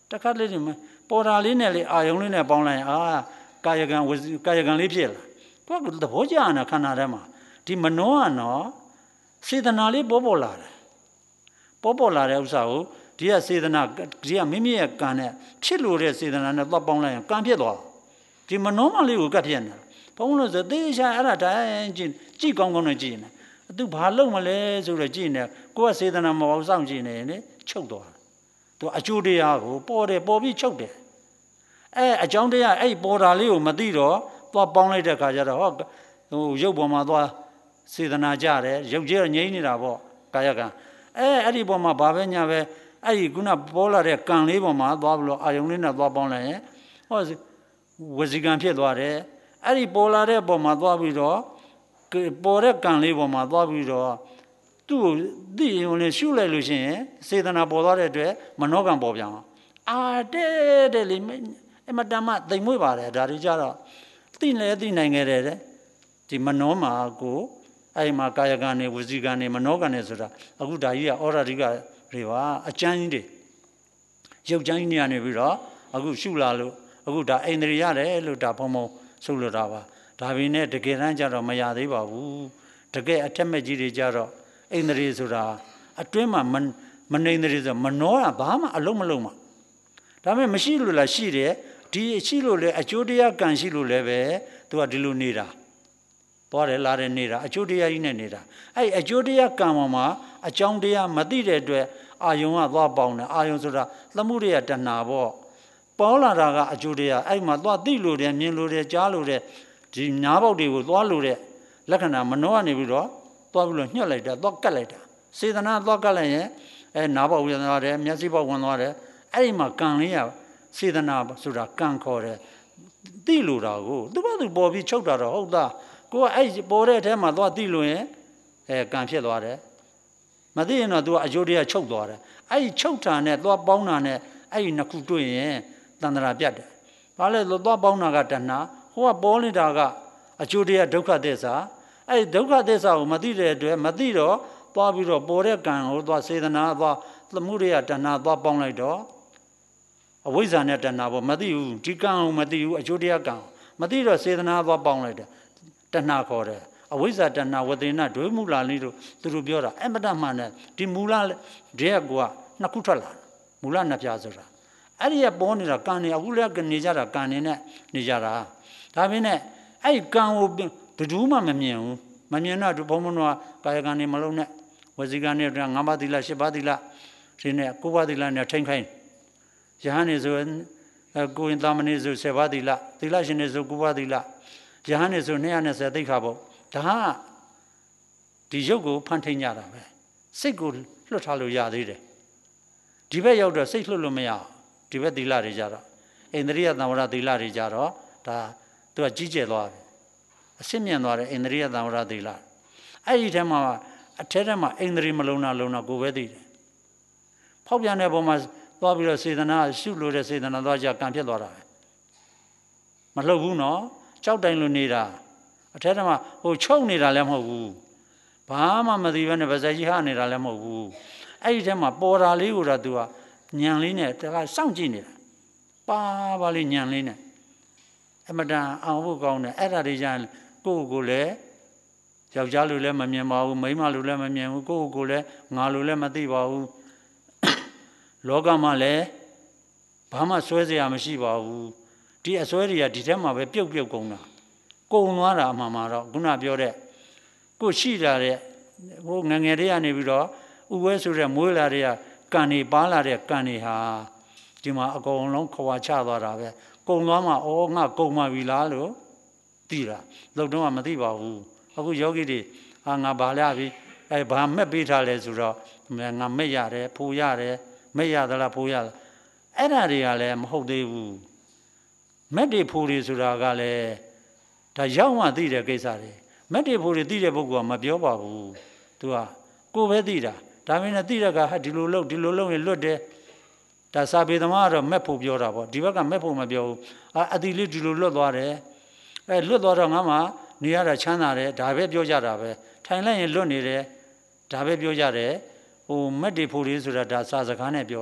တခါလေးဒီပေါ်တာလေးနဲ့လေအာယုံလေးနဲ့ပေါင်းလိုက်ရင်အာကာယကံဝစီကာယကံလေးဖြစ်လာသူကသဘောကျတာခန္ဓာထဲမှာဒီမနှောကနော်စေတနာလေးပေါ်ပေါ်လာတယ်ပေါ်ပေါ်လာတဲ့ဥစ္စာကိုဒီကစေတနာဒီကမိမိရဲ့ကံနဲ့ဖြစ်လို့တဲ့စေတနာနဲ့သွားပေါင်းလိုက်ရင်ကံဖြစ်သွားဒီမနှောမလေးကိုကတ်ဖြစ်နေဘုံလို့ဆိုသေချာအဲ့ဒါတိုင်းကြည့်ကြည့်ကောင်းကောင်းနဲ့ကြည့်နေသူဘာလုပ်မလဲဆိုတော့ကြည့်နေကိုကစေတနာမဟုတ်စောင့်ကြည့်နေရင်ချုပ်သွားသူအကျိုးတရားကိုပေါ်တယ်ပေါ်ပြီးချုပ်တယ်အဲအကြောင်းတရားအဲ့ပေါ်တာလေးကိုမသိတော့သွားပေါင်းလိုက်တဲ့ခါကျတော့ဟောဟိုရုပ်ပေါ်မှာသွားစေတနာကြတယ်ရုပ်ကြီးငြိမ်းနေတာပေါ့ကာယကံအဲအဲ့ဒီပေါ်မှာဘာပဲညာပဲအဲ့ဒီခုနပေါ်လာတဲ့ကံလေးပေါ်မှာသွားပြီးတော့အာယုံလေးနဲ့သွားပေါင်းလိုက်ရင်ဟောဝစီကံဖြစ်သွားတယ်အဲ့ဒီပေါ်လာတဲ့ပေါ်မှာသွားပြီးတော့ပေါ်တဲ့ကံလေးပေါ်မှာသွားပြီးတော့သူ့ကိုသိရင်လည်းရှုလိုက်လို့ရှိရင်စေတနာပေါ်သွားတဲ့အတွက်မနောကံပေါ်ပြန်အာတဲ့တဲ့လေအမတမသိမ်မွေ့ပါတယ်ဒါတွေကြတော့သိလဲသိနိုင်ခဲ့တယ်ဒီမနောမှာကိုအဲ့မှာကာယကံနဲ့ဝစီကံနဲ့မနောကံနဲ့ဆိုတာအခုဒါကြီးကဩရဓိကတွေပါအကျမ်းကြီးတွေရုပ်ကျမ်းကြီးနေရနေပြီးတော့အခုရှုလာလို့အခုဒါအိန္ဒြေရတယ်လို့ဒါဘုံဘုံဆုလို့တာပါဒါပေမဲ့တကယ်တမ်းကျတော့မရသေးပါဘူးတကယ်အထက်မဲ့ကြီးတွေကြတော့အိန္ဒြေဆိုတာအတွင်းမှာမနေန္ဒြေဆိုမနောကဘာမှအလုံးမလုံးမှာဒါပေမဲ့မရှိလို့လားရှိတယ်ဒီရှိလို့လေအကျိုးတရားကံရှိလို့လည်းပဲသူကဒီလိုနေတာပေါ်တယ်လာတယ်နေတာအကျိုးတရားကြီးနဲ့နေတာအဲ့အကျိုးတရားကံပေါ်မှာအကြောင်းတရားမသိတဲ့အတွက်အာယုံကသွားပေါင်းတယ်အာယုံဆိုတာသမှုရိယတဏှာပေါ့ပေါ်လာတာကအကျိုးတရားအဲ့မှာသွားသိလို့တယ်မြင်လို့တယ်ကြားလို့တယ်ဒီညားပေါက်တွေကိုသွားလို့တဲ့လက္ခဏာမနှောကနေပြီးတော့သွားပြီးတော့ညှက်လိုက်တာသွားကတ်လိုက်တာစေတနာသွားကတ်လိုက်ရင်အဲနားပေါက်ဝင်သွားတယ်မျက်စိပေါက်ဝင်သွားတယ်အဲ့ဒီမှာကံလေးရစေတနာဆိုတာကံခေါ်တယ်သိလို့တာကိုသူ့ဘာသူပေါ်ပြီးချုပ်တာတော့ဟုတ်သားကိုကအဲ့ပေါ်တဲ့အထဲမှာသွားသိလို့ရင်အဲကံဖြစ်သွားတယ်မသိရင်တော့သူကအကျိုးတရားချုပ်သွားတယ်အဲ့ဒီချုပ်တာနဲ့သွားပေါင်းတာနဲ့အဲ့ဒီနှစ်ခုတွေ့ရင်တဏှာပြတ်တယ်ဘာလဲလို့သွားပေါင်းတာကတဏှာဟိုကပေါ်နေတာကအကျိုးတရားဒုက္ခသစ္စာအဲ့ဒီဒုက္ခသစ္စာကိုမသိတဲ့အတွက်မသိတော့သွားပြီးတော့ပေါ်တဲ့ကံကိုသွားစေတနာသွားသမှုရိယတဏှာသွားပေါင်းလိုက်တော့အဝိဇ္ဇာနဲ့တဏှာပေါ့မသိဘူးဒီကံကိုမသိဘူးအကျိုးတရားကံမသိတော့စေတနာသွားပေါင်းလိုက်တယ်တဏှာခေါ်တယ်အဝိဇ္ဇာတဏှာဝတေနဒွေမူလာလေးတို့သူတို့ပြောတာအမတမှန်တယ်ဒီမူလတည်းကနှစ်ခုထွက်လာမူလနှစ်ပြားဆိုတာအဲ့ဒီကပေါ်နေတာကံနေအခုလည်းနေကြတာကံနေနဲ့နေကြတာဒါပေမဲ့အဲ့ဒီကံကိုဘယ်သူမှမမြင်ဘူးမမြင်တော့ဘုံဘုံကကာယကံနေမလုံးနဲ့ဝစီကံနေငါးပါးသီလရှစ်ပါးသီလဒီနဲ့ကိုးပါးသီလနဲ့ထိန်ခိုင်းယဟန်နေဆိုကိုရင်သာမဏေဆိုဆယ်ပါးသီလသီလရှင်နေဆိုကိုးပါးသီလယဟန်နေဆိုနှစ်ရာနဲ့ဆယ်သိက္ခာပုဒ်ဒါဟာဒီရုပ်ကိုဖန်ထိန်ကြတာပဲစိတ်ကိုလွတ်ထားလို့ရသေးတယ်ဒီဘက်ရောက်တော့စိတ်လွတ်လို့မရဒီဘက်သီလတွေကြတော့အိန္ဒြိယသံဝရသီလတွေကြတော့ဒါသူကကြီးကျယ်သွားပြီအစစ်မြင့်သွားတယ်အိန္ဒြိယသံဝရသီလအဲ့ဒီထဲမှာအထဲထဲမှာအိန္ဒြိမလုံးနာလုံးနာကိုပဲသိတယ်ဖောက်ပြန်တဲ့ပုံမှာသွားပြီးတော့စေတနာရှုလို့တဲ့စေတနာသွားကြကံဖြစ်သွားတာပဲမလှုပ်ဘူးနော်ကြောက်တိုင်လို့နေတာအထဲထဲမှာဟိုချုပ်နေတာလည်းမဟုတ်ဘူးဘာမှမသိဘဲနဲ့ဗဇက်ကြီးဟာနေတာလည်းမဟုတ်ဘူးအဲ့ဒီထဲမှာပေါ်တာလေးကိုတော့သူကညံလေးနဲ့တခါစောင့်ကြည့်နေတာပါပါလေးညံလေးနဲ့အမတန်အောင်ဖို့ကောင်းတယ်အဲ့ဒါတွေကြကိုယ့်ကိုယ်လည်းယောက်ျားလူလည်းမမြင်ပါဘူးမိန်းမလူလည်းမမြင်ဘူးကိုယ့်ကိုယ်လည်းငါလူလည်းမသိပါဘူးလောကမှာလည်းဘာမှဆွဲစရာမရှိပါဘူးဒီအစွဲတွေကဒီထဲမှာပဲပြုတ်ပြုတ်ကုန်တာကုန်သွားတာအမှန်မှာတော့ခုနပြောတဲ့ကိုရှိတာတဲ့ဟိုငငယ်လေးကနေပြီးတော့ဥဝဲဆိုတဲ့မွေးလာတဲ့ကံနေပါလာတဲ့ကံနေဟာဒီမှာအကုန်လုံးခွာချသွားတာပဲကုန်သွားမှဩငါကုန်မှပြီလားလို့သိတာလောက်တော့မသိပါဘူးအခုယောဂီတွေဟာငါဘာလဲပြီအဲဘာမက်ပေးထားလဲဆိုတော့ငါမက်ရတယ်ဖိုးရတယ်မက်ရသလားဖိုးရလားအဲ့ဒါတွေကလည်းမဟုတ်သေးဘူးမက်တွေဖိုးတွေဆိုတာကလည်းဒါရောက်မှသိတဲ့ကိစ္စတွေမက်တွေဖိုးတွေသိတဲ့ပုဂ္ဂိုလ်ကမပြောပါဘူးသူကကိုယ်ပဲသိတာဒါမင်းနဲ့သိတဲ့ကဟာဒီလိုလုပ်ဒီလိုလုပ်ရင်လွတ်တယ်ဒါစာပေသမားကတော့မက်ဖို့ပြောတာပေါ့ဒီဘက်ကမက်ဖို့မပြောဘူးအာအတိလေးဒီလိုလွတ်သွားတယ်အဲလွတ်သွားတော့ငါမှနေရတာချမ်းသာတယ်ဒါပဲပြောကြတာပဲထိုင်လိုက်ရင်လွတ်နေတယ်ဒါပဲပြောကြတယ်ဟိုမက်တွေဖို့တွေဆိုတာဒါစာစကားနဲ့ပြောတာ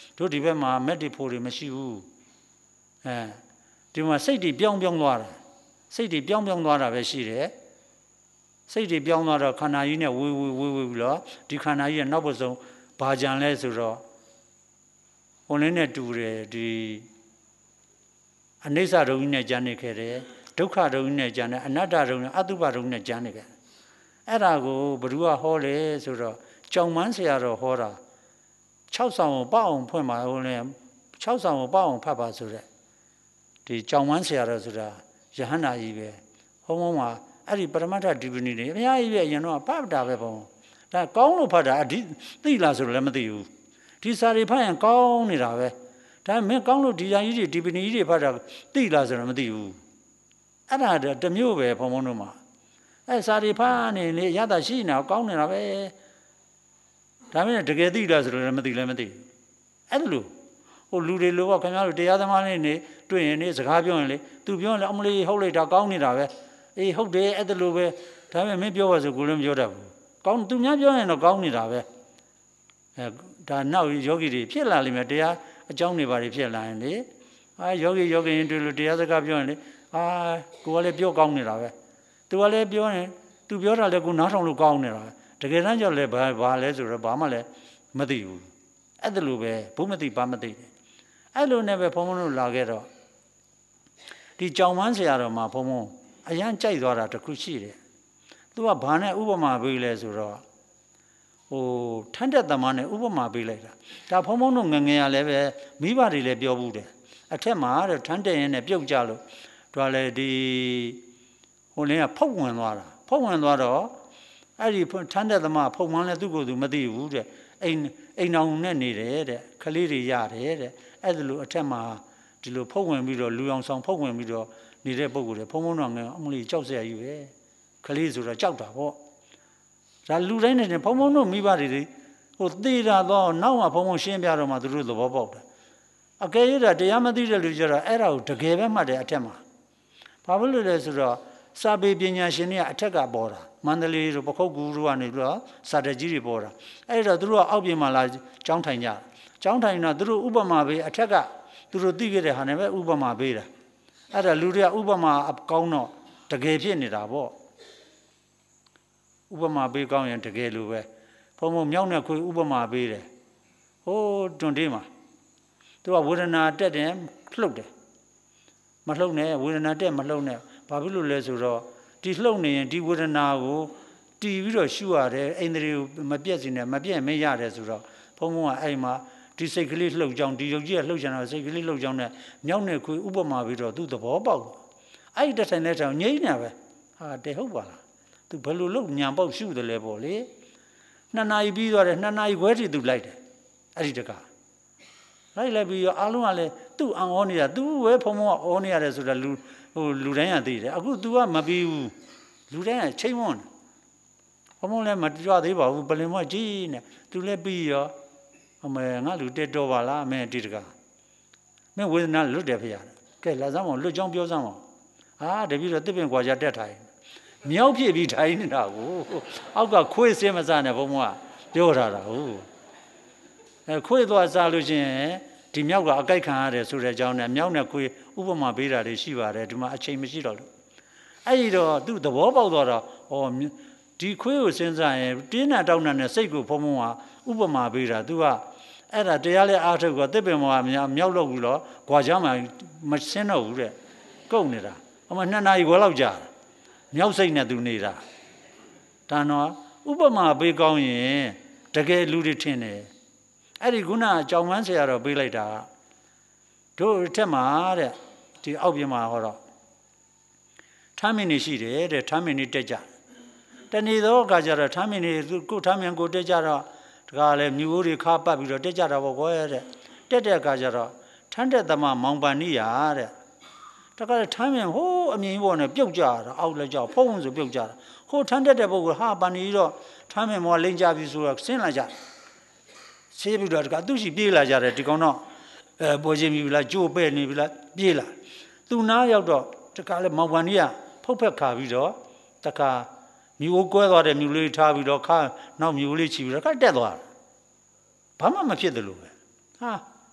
တို့ဒီဘက်မှာမက်တီဖိုတွေမရှိဘူးအဲဒီမှာစိတ်တွေပြောင်းပြောင်းသွားတာစိတ်တွေပြောင်းပြောင်းသွားတာပဲရှိတယ်စိတ်တွေပြောင်းသွားတော့ခန္ဓာကြီးနဲ့ဝေးဝေးဝေးဝေးပြီးတော့ဒီခန္ဓာကြီးရဲ့နောက်ပစုံဘာကြံလဲဆိုတော့ဟိုလင်းနဲ့တူတယ်ဒီအနိစ္စဒုံကြီးနဲ့ကြံနေခဲ့တယ်ဒုက္ခဒုံကြီးနဲ့ကြံတယ်အနတ္တဒုံနဲ့အတုပဒုံနဲ့ကြံနေခဲ့အဲ့ဒါကိုဘ누구ကဟောလဲဆိုတော့ကြောင်မန်းဆရာတော်ဟောတာ၆ဆောင်ကိုပေါ့အောင်ဖွင့်ပါဟိုလင်း၆ဆောင်ကိုပေါ့အောင်ဖတ်ပါဆိုတဲ့ဒီကြောင်မန်းဆရာတော်ဆိုတာယဟန္တာကြီးပဲဟောမောမှာအဲ့ဒီပရမတ္ထဒီပဏိနေအများကြီးပဲအရင်တော့ဖတ်တာပဲပေါ့ဒါကောင်းလို့ဖတ်တာအဒီသိလားဆိုတော့လည်းမသိဘူးဒီစာတွေဖတ်ရင်ကောင်းနေတာပဲဒါမင်းကောင်းလို့ဒီយ៉ាងကြီးတွေဒီပဏိကြီးတွေဖတ်တာသိလားဆိုတော့မသိဘူးအဲ့ဒါတမျိုးပဲဘုံဘုံတို့မှာအဲ့စာတွေဖတ်နေလေရတာရှိနေတာကောင်းနေတာပဲဒါမင်းတကယ်သိလားဆိုတော့လည်းမသိလည်းမသိဘူးအဲ့လိုဟိုလူတွေလိုပေါ့ခင်ဗျားတို့တရားသမားလေးနေတွေ့ရင်နေစကားပြောရင်လေသူပြောရင်လေအမလေးဟုတ်လိုက်တာကောင်းနေတာပဲအေးဟုတ်တယ်အဲ့လိုပဲဒါပေမဲ့မင်းပြောပါဆိုကိုလည်းမပြောတတ်ဘူးကောင်းသူများပြောရင်တော့ကောင်းနေတာပဲအဲဒါနောက်ယောဂီတွေဖြစ်လာလိမ့်မယ်တရားအကြောင်းတွေပါတွေဖြစ်လာရင်လေအာယောဂီယောဂီရင်တွေ့လို့တရားစကားပြောရင်လေအာကိုကလည်းပြောကောင်းနေတာပဲသူကလည်းပြောရင်သူပြောတာလည်းကိုနားထောင်လို့ကောင်းနေတာပဲတကယ်တမ်းကျတော့လည်းဘာဘာလဲဆိုတော့ဘာမှလည်းမသိဘူးအဲ့ဒါလိုပဲဘုမသိဘာမသိတယ်အဲ့လိုနဲ့ပဲဘုံဘုံတို့လာခဲ့တော့ဒီကြောင်မန်းဆရာတော်မှာဘုံဘုံအရန်ကြိုက်သွားတာတခုရှိတယ်သူကဘာနဲ့ဥပမာပေးလဲဆိုတော့ဟိုထန်းတက်သမားနဲ့ဥပမာပေးလိုက်တာဒါဘုံဘုံတို့ငငယ်ရလည်းပဲမိဘတွေလည်းပြောဘူးတယ်အထက်မှာတဲ့ထန်းတက်ရင်လည်းပြုတ်ကြလို့တို့လည်းဒီဟိုလင်းကဖုတ်ဝင်သွားတာဖုတ်ဝင်သွားတော့အဲ့ဒီထန်းတက်သမားဖုတ်မှန်းလည်းသူ့ကိုယ်သူမသိဘူးတဲ့အိမ်အိမ်အောင်နဲ့နေတယ်တဲ့ခလေးတွေရတယ်တဲ့အဲ့ဒါလိုအထက်မှာဒီလိုဖုတ်ဝင်ပြီးတော့လူအောင်ဆောင်ဖုတ်ဝင်ပြီးတော့နေတဲ့ပုံကိုယ်တွေဖုံဖုံတော့ငယ်အမလေးကြောက်စရာကြီးပဲခလေးဆိုတော့ကြောက်တာပေါ့ဒါလူတိုင်းနဲ့ဖုံဖုံတို့မိဘတွေဟိုသေတာတော့နောက်မှဖုံဖုံရှင်းပြတော့မှသူတို့သဘောပေါက်တယ်အကယ်၍တရားမသိတဲ့လူကြတော့အဲ့ဒါကိုတကယ်ပဲမှတ်တယ်အထက်မှာဘာဖြစ်လို့လဲဆိုတော့စာပေပညာရှင်တွေကအထက်ကပေါ်တာမန္တလေးတို့ပခုတ်ကူတို့ကနေပြီးတော့စာတကြီးတွေပေါ်တာအဲ့တော့သူတို့ကအောက်ပြင်မှာလာကျောင်းထိုင်ကြကျောင်းထိုင်တော့သူတို့ဥပမာပေးအထက်ကသူတို့သိခဲ့တဲ့ဟာနဲ့ပဲဥပမာပေးတာအဲ့ဒါလူတွေကဥပမာအကောင်းတော့တကယ်ဖြစ်နေတာပေါ့ဥပမာပေးကောင်းရင်တကယ်လိုပဲဘုံဘုံမြောက်နဲ့ခွေဥပမာပေးတယ်ဟိုးတွန်တေးမှာသူကဝေဒနာတက်တယ်လှုပ်တယ်မလှုပ်နဲ့ဝေဒနာတက်မလှုပ်နဲ့ဘာဖြစ်လို့လဲဆိုတော့ဒီလှုပ်နေရင်ဒီဝေဒနာကိုတီးပြီးတော့ရှုရတယ်အိန္ဒြေကိုမပြတ်စီနဲ့မပြတ်မရတယ်ဆိုတော့ဘုံဘုံကအဲ့မှာဒီစိတ်ကလေးလှုပ်ကြောင်းဒီယုတ်ကြီးကလှုပ်ချင်တော့စိတ်ကလေးလှုပ်ကြောင်းနဲ့မြောက်နဲ့ခွေဥပမာပြီးတော့သူ့သဘောပေါက်အဲ့ဒီတထိုင်တဲ့ထောင်ငြိမ့်နေပဲဟာတဲ့ဟုတ်ပါလားသူဘယ်လိုလှုပ်ညံပေါက်ရှုတယ်လဲပေါ့လေနှစ်နာရီပြီးသွားတယ်နှစ်နာရီခွဲထိသူလိုက်တယ်အဲ့ဒီတကလိုက်လိုက်ပြီးတော့အားလုံးကလည်းသူ့အံ့ဩနေတာသူ့ပဲဖုံဖုံကဩနေရတယ်ဆိုတာလူဟိုလူတိုင်းကသိတယ်အခု तू ကမပြီးဘူးလူတိုင်းကချိန်မွန်းဖုံဖုံလည်းမကြွသေးပါဘူးပလင်မကြီးနဲ့ तू လည်းပြီးရောအမေငါလူတက်တော့ပါလားအမေဒီတကမင်းဝေဒနာလွတ်တယ်ဖေရတယ်ကဲလာစမ်းမလွတ်ကြောင်းပြောစမ်းမဟာတပည့်တော့တစ်ပင်ကွာကြတက်ထိုင်မြောက်ဖြစ်ပြီးထိုင်နေတာကိုအောက်ကခွေးစင်းမစားနဲ့ဘုံဘုံကပြောထားတာဟုတ်အဲခွေးသွားစားလို့ချင်းဒီမြောက်ကအကြိုက်ခံရတယ်ဆိုတဲ့အကြောင်းနဲ့မြောက်နဲ့ခွေးဥပမာပေးတာတွေရှိပါတယ်ဒီမှာအချိန်မရှိတော့လို့အဲ့ဒီတော့သူ့သဘောပေါက်သွားတော့ဩဒီခွေးကိုစဉ်းစားရင်တင်းနာတောက်နာနဲ့စိတ်ကိုဘုံဘုံကဥပမာပေးတာ तू ကအဲ့ဒါတရားလဲအားထုတ်ကတစ်ပင်မောကမြောက်လို့ဘူးလို့ခွာချမ်းမှမဆင်းတော့ဘူးတဲ့ကုန်နေတာအမနှစ်နာရီခွဲလောက်ကြာမြောက်စိတ်နဲ့ तू နေတာဒါတော့ဥပမာပေးကောင်းရင်တကယ်လူတွေထင်တယ်အဲ့ဒီခုနအကြောင်းမန်းဆရာတော်ပေးလိုက်တာတို့ထက်မှာတဲ့ဒီအောက်ပြမှာဟောတော့ထမ်းမင်းနေရှိတယ်တဲ့ထမ်းမင်းနေတက်ကြတနေ့တော့ကကြတော့ထမ်းမင်းနေကိုထမ်းမင်းကိုတက်ကြတော့တကားလဲမြူအိုးတွေခါပတ်ပြီးတော့တက်ကြတာပေါ့ကွယ်တဲ့တက်တဲ့အခါကျတော့ထန်းတဲ့သမမောင်ပန်နိယာတဲ့တကားလဲထမ်းမင်းဟိုးအမြင်ပေါ်နဲ့ပြုတ်ကြတာအောက်လက်ကြောက်ဖုံးဆိုပြုတ်ကြတာဟိုထန်းတဲ့တဲ့ပုဂ္ဂိုလ်ဟာပန်နီတော့ထမ်းမင်းမောလိမ့်ကြပြီဆိုတော့ဆင်းလာကြဆေးပြီးတော့တကားသူ့ရှိပြေးလာကြတယ်ဒီကောင်တော့အဲပေါ်ချင်းပြီလားကြိုးပဲ့နေပြီလားပြေးလာသူနားရောက်တော့တကားလဲမောင်ပန်နိယာဖုတ်ဖက်ခါပြီးတော့တကားမြူအိုးကွဲသွားတဲ့မြူလေးထားပြီးတော့ခါနောက်မြူလေးချီပြီးတော့ခါတက်သွားဘာမှမဖြစ်တယ်လို့ပဲဟာ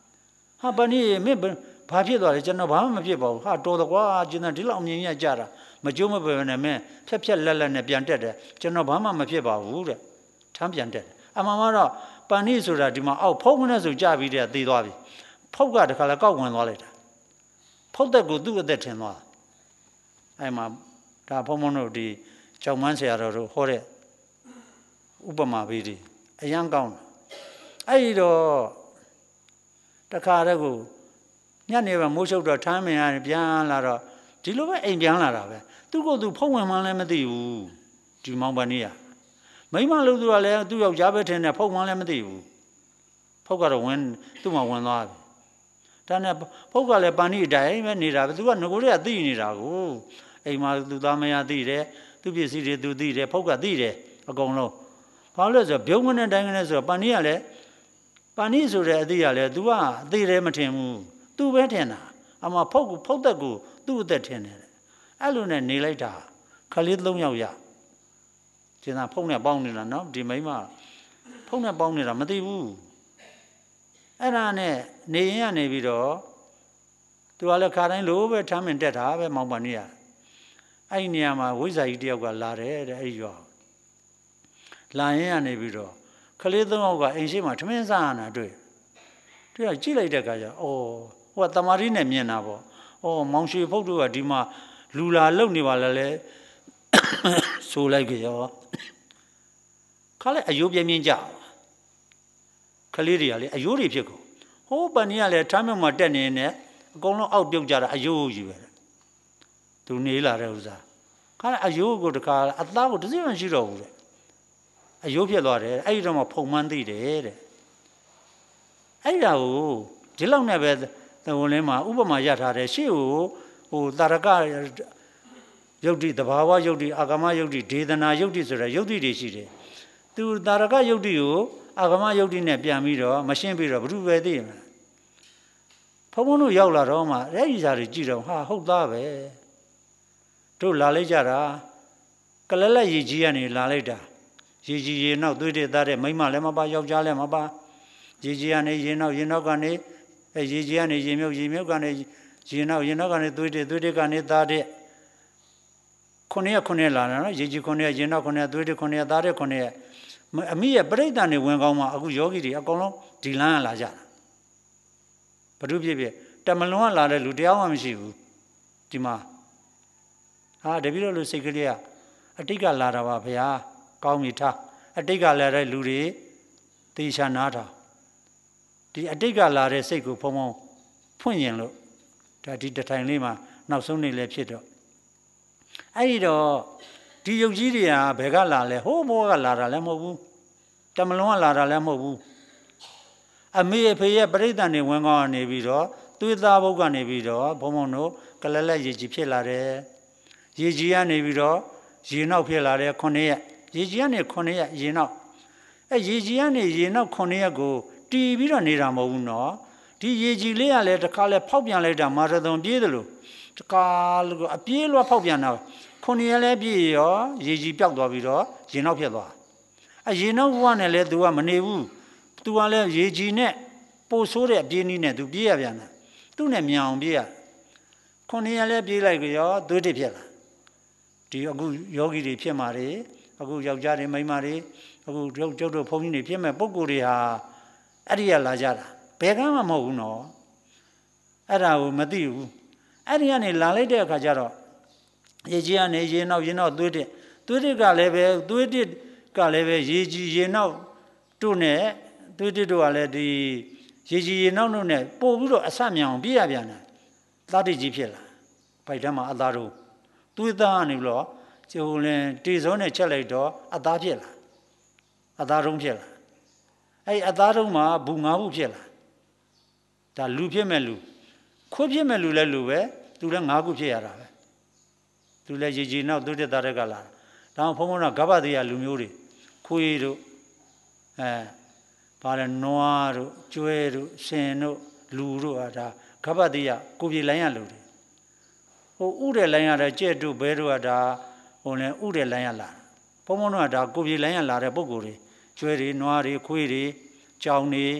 ဟာပဏိမင်းဘာဖြစ်သွားလဲကျွန်တော်ဘာမှမဖြစ်ပါဘူးဟာတော်တော့ကွာကျွန်တော်ဒီလောက်အမြင်ကြီးကြတာမကြိုးမပယ်နဲ့မင်းဖြက်ဖြက်လက်လက်နဲ့ပြန်တက်တယ်ကျွန်တော်ဘာမှမဖြစ်ပါဘူးတဲ့ထမ်းပြန်တက်တယ်အမှန်မှတော့ပဏိဆိုတာဒီမှာအောက်ဖုတ်မနဲ့ဆိုကြပြီးတဲ့သေသွားပြီဖုတ်ကတခါလဲကောက်ဝင်သွားလိုက်တာဖုတ်သက်ကိုသူ့အသက်ထင်သွားအဲ့မှာဒါဘုံဘုံတို့ဒီကြောင်မန်းဆရာတော်တို့ဟောတဲ့ဥပမာပေးတယ်အရန်ကောင်းတယ်အဲ့ဒီတော့တခါတည်းကိုညနေပဲမိုးရှုပ်တော့ထမ်းမင်ရပြန်လာတော့ဒီလိုပဲအိမ်ပြန်လာတာပဲသူကသူဖုံးဝင်မှလည်းမသိဘူးဒီမောင်ပန်ကြီးကမိမလို့သူကလည်းသူ့ယောက်ျားပဲထင်တယ်ဖုံးမှလည်းမသိဘူးဖုတ်ကတော့ဝင်သူ့မှာဝင်သွားပြီဒါနဲ့ဖုတ်ကလည်းပန်ကြီးအတိုင်းပဲနေတာပဲသူကငကိုတွေကသိနေတာကိုအိမ်မှာသူသားမယားသိတယ်သူပစ္စည်းတွေသူသိတယ်ဖုတ်ကသိတယ်အကုန်လုံးဘာလို့လဲဆိုတော့ပြုံးကနေတိုင်းကနေဆိုတော့ပန်ကြီးကလည်းပန်ကြီးဆိုတဲ့အသည့်ကလည်း तू ကအသေးတယ်မထင်ဘူး तू ပဲထင်တာအမှဖုတ်ဖုတ်သက်ကိုသူ့အသက်ထင်တယ်အဲ့လိုနဲ့နေလိုက်တာခလေးသုံးယောက်ရကျင်သာဖုတ်နဲ့ပေါင်းနေတာနော်ဒီမိမဖုတ်နဲ့ပေါင်းနေတာမသိဘူးအဲ့ဒါနဲ့နေရင်ကနေပြီးတော့ तू ကလည်းခါတိုင်းလိုပဲထမ်းမင်တက်တာပဲမောင်ပန်ကြီးကအဲ့ဒီနေရာမှာဝိဇ္ဇာကြီးတယောက်ကလာတယ်တဲ့အဲ့ဒီရွာလာရင်ကနေပြီးတော့ခလေးသုံးယောက်ကအိမ်ရှိမှာထမင်းစားရတာတွေ့တွေ့ကြည့်လိုက်တဲ့အခါကျအော်ဟိုကတမာရီနဲ့မြင်တာပေါ့အော်မောင်ရွှေဖုတ်တို့ကဒီမှာလူလာလုံနေပါလားလေဆိုလိုက်ကြရောခါလေအယိုးပြင်းပြင်းကြခလေးတွေကလေအယိုးတွေဖြစ်ကုန်ဟိုးပန်ကြီးကလည်းထမ်းမြမှာတက်နေနေအကုန်လုံးအောက်ပြုတ်ကြတာအယိုးကြီးပဲသူနေလာတဲ့ဥစ္စာခါလေအယိုးကိုတခါအသားကိုတစ်စိမှရှိတော့ဘူးတဲ့အယိုးဖြစ်သွားတယ်အဲ့ဒီတော့မှဖုံမှန်းသိတယ်တဲ့အဲ့ဒါကိုဒီလောက်နဲ့ပဲသဝင်လင်းမှာဥပမာရထားတယ်ရှေ့ကိုဟိုတာရကယုတ်တိသဘာဝယုတ်တိအာဂမယုတ်တိဒေသနာယုတ်တိဆိုတဲ့ယုတ်တိတွေရှိတယ်သူတာရကယုတ်တိကိုအာဂမယုတ်တိနဲ့ပြန်ပြီးတော့မရှင်းပြီးတော့ဘုရုပဲသိမှာဘုံဘုံတို့ရောက်လာတော့မှအဲ့ဒီစားတွေကြည့်တော့ဟာဟုတ်သားပဲတို့လာလိုက်ကြတာကလလက်ရည်ကြီးကနေလာလိုက်တာရေကြီးရေနောက်သွေးတဲ့သားတဲ့မိမလည်းမပါယောက်ျားလည်းမပါရေကြီးကနေရေနောက်ရေနောက်ကနေအဲရေကြီးကနေရေမြုပ်ရေမြုပ်ကနေရေနောက်ရေနောက်ကနေသွေးတဲ့သွေးတဲ့ကနေသားတဲ့ခုနှစ်ရက်ခုနှစ်လာတယ်နော်ရေကြီးခုနှစ်ရက်ရေနောက်ခုနှစ်ရက်သွေးတဲ့ခုနှစ်ရက်သားတဲ့ခုနှစ်ရက်အမိရဲ့ပြိဋ္ဌာန်တွေဝင်ကောင်းမှအခုယောဂီတွေအကုန်လုံးဒီလမ်းကလာကြတာဘုရုဖြစ်ဖြစ်တမလွန်ကလာတဲ့လူတရားမှမရှိဘူးဒီမှာဟာတပည့်တော်လူစိတ်ကလေးကအတိတ်ကလာတာပါဗျာကောင်းပြီထားအတိတ်ကလာတဲ့လူတွေသေချာနားထောင်ဒီအတိတ်ကလာတဲ့စိတ်ကိုဖုံဖုံဖွင့်ရင်လို့ဒါဒီတထိုင်လေးမှာနောက်ဆုံးနေလဲဖြစ်တော့အဲ့ဒီတော့ဒီယုတ်ကြီးတွေကဘယ်ကလာလဲဟိုးဘောကလာတာလည်းမဟုတ်ဘူးတမလွန်ကလာတာလည်းမဟုတ်ဘူးအမေအဖေရဲ့ပြိဋ္ဌာန်တွေဝင်ကောင်းနေပြီးတော့သွေးသားဘုတ်ကနေပြီးတော့ဘုံဘုံတို့ကလလက်ရေကြီးဖြစ်လာတယ်ရေကြီးကနေပြီးတော့ရေနောက်ဖြစ်လာတယ်ခုနှစ်ရက်ရေကြီးကနေခုနှစ်ရက်ရေနောက်အဲရေကြီးကနေရေနောက်ခုနှစ်ရက်ကိုတီးပြီးတော့နေတာမဟုတ်ဘူးနော်ဒီရေကြီးလေးကလည်းတစ်ခါလဲဖောက်ပြန်လိုက်တာမာရသွန်ပြေးတယ်လို့တစ်ခါလို့အပြေးလွှတ်ဖောက်ပြန်တာခုနှစ်ရက်လဲပြေးရောရေကြီးပျောက်သွားပြီးတော့ရေနောက်ဖြစ်သွားအဲရေနောက်ဘဝနဲ့လဲ तू ကမနေဘူး तू ကလည်းရေကြီးနဲ့ပို့ဆိုးတဲ့အပြေးနည်းနဲ့ तू ပြေးရပြန်တယ်သူ့နဲ့မြန်အောင်ပြေးရခုနှစ်ရက်လဲပြေးလိုက်ကြရောသွေးတစ်ဖြစ်လာဒီအခုယောဂီတွေဖြစ်မှာတွေအခုယောက်ျားတွေမိန်းမတွေအခုကျုပ်ကျုပ်တို့ဘုန်းကြီးတွေဖြစ်မဲ့ပုဂ္ဂိုလ်တွေဟာအဲ့ဒီကလာကြတာဘယ်ကမှမဟုတ်ဘူးနော်အဲ့ဒါကိုမသိဘူးအဲ့ဒီကနေလာလိုက်တဲ့အခါကျတော့ရေကြီးကနေရေနောက်ရေနောက်သွေးတစ်သွေးတစ်ကလည်းပဲသွေးတစ်ကလည်းပဲရေကြီးရေနောက်တို့နဲ့သွေးတစ်တို့ကလည်းဒီရေကြီးရေနောက်တို့နဲ့ပို့ပြီးတော့အဆမြောင်ပြည့်ရပြန်တယ်သတ္တိကြီးဖြစ်လာပိုက်တမ်းမှာအသားတို့သွေးသားနေလို့ကျိုးလင်းတေစောနဲ့ချက်လိုက်တော့အသားဖြစ်လာအသားတုံးဖြစ်လာအဲ့အသားတုံးမှာဘူးငါးဘူးဖြစ်လာဒါလူဖြစ်မဲ့လူခွေးဖြစ်မဲ့လူလည်းလူပဲသူလည်းငါးခုဖြစ်ရတာပဲသူလည်းရေကြီးနောက်သွေးတက်သားတဲ့ကလာဒါမှဖုံးဖုံးတော့ကပ္ပတိယလူမျိုးတွေခွေးတို့အဲဘာလဲနွားတို့ကျွဲတို့ရှင်တို့လူတို့ဟာဒါကပ္ပတိယကိုပြေလိုင်းရလူတွေဟိုဥတဲ့လိုင်းရတဲ့ကြက်တို့ဘဲတို့ကဒါဟိုလည်းဥတဲ့လိုင်းရလာဘုံဘုံတို့ကဒါကိုပြေလိုင်းရလာတဲ့ပုံကိုယ်တွေကျွဲတွေနွားတွေခွေးတွေကြောင်တွေ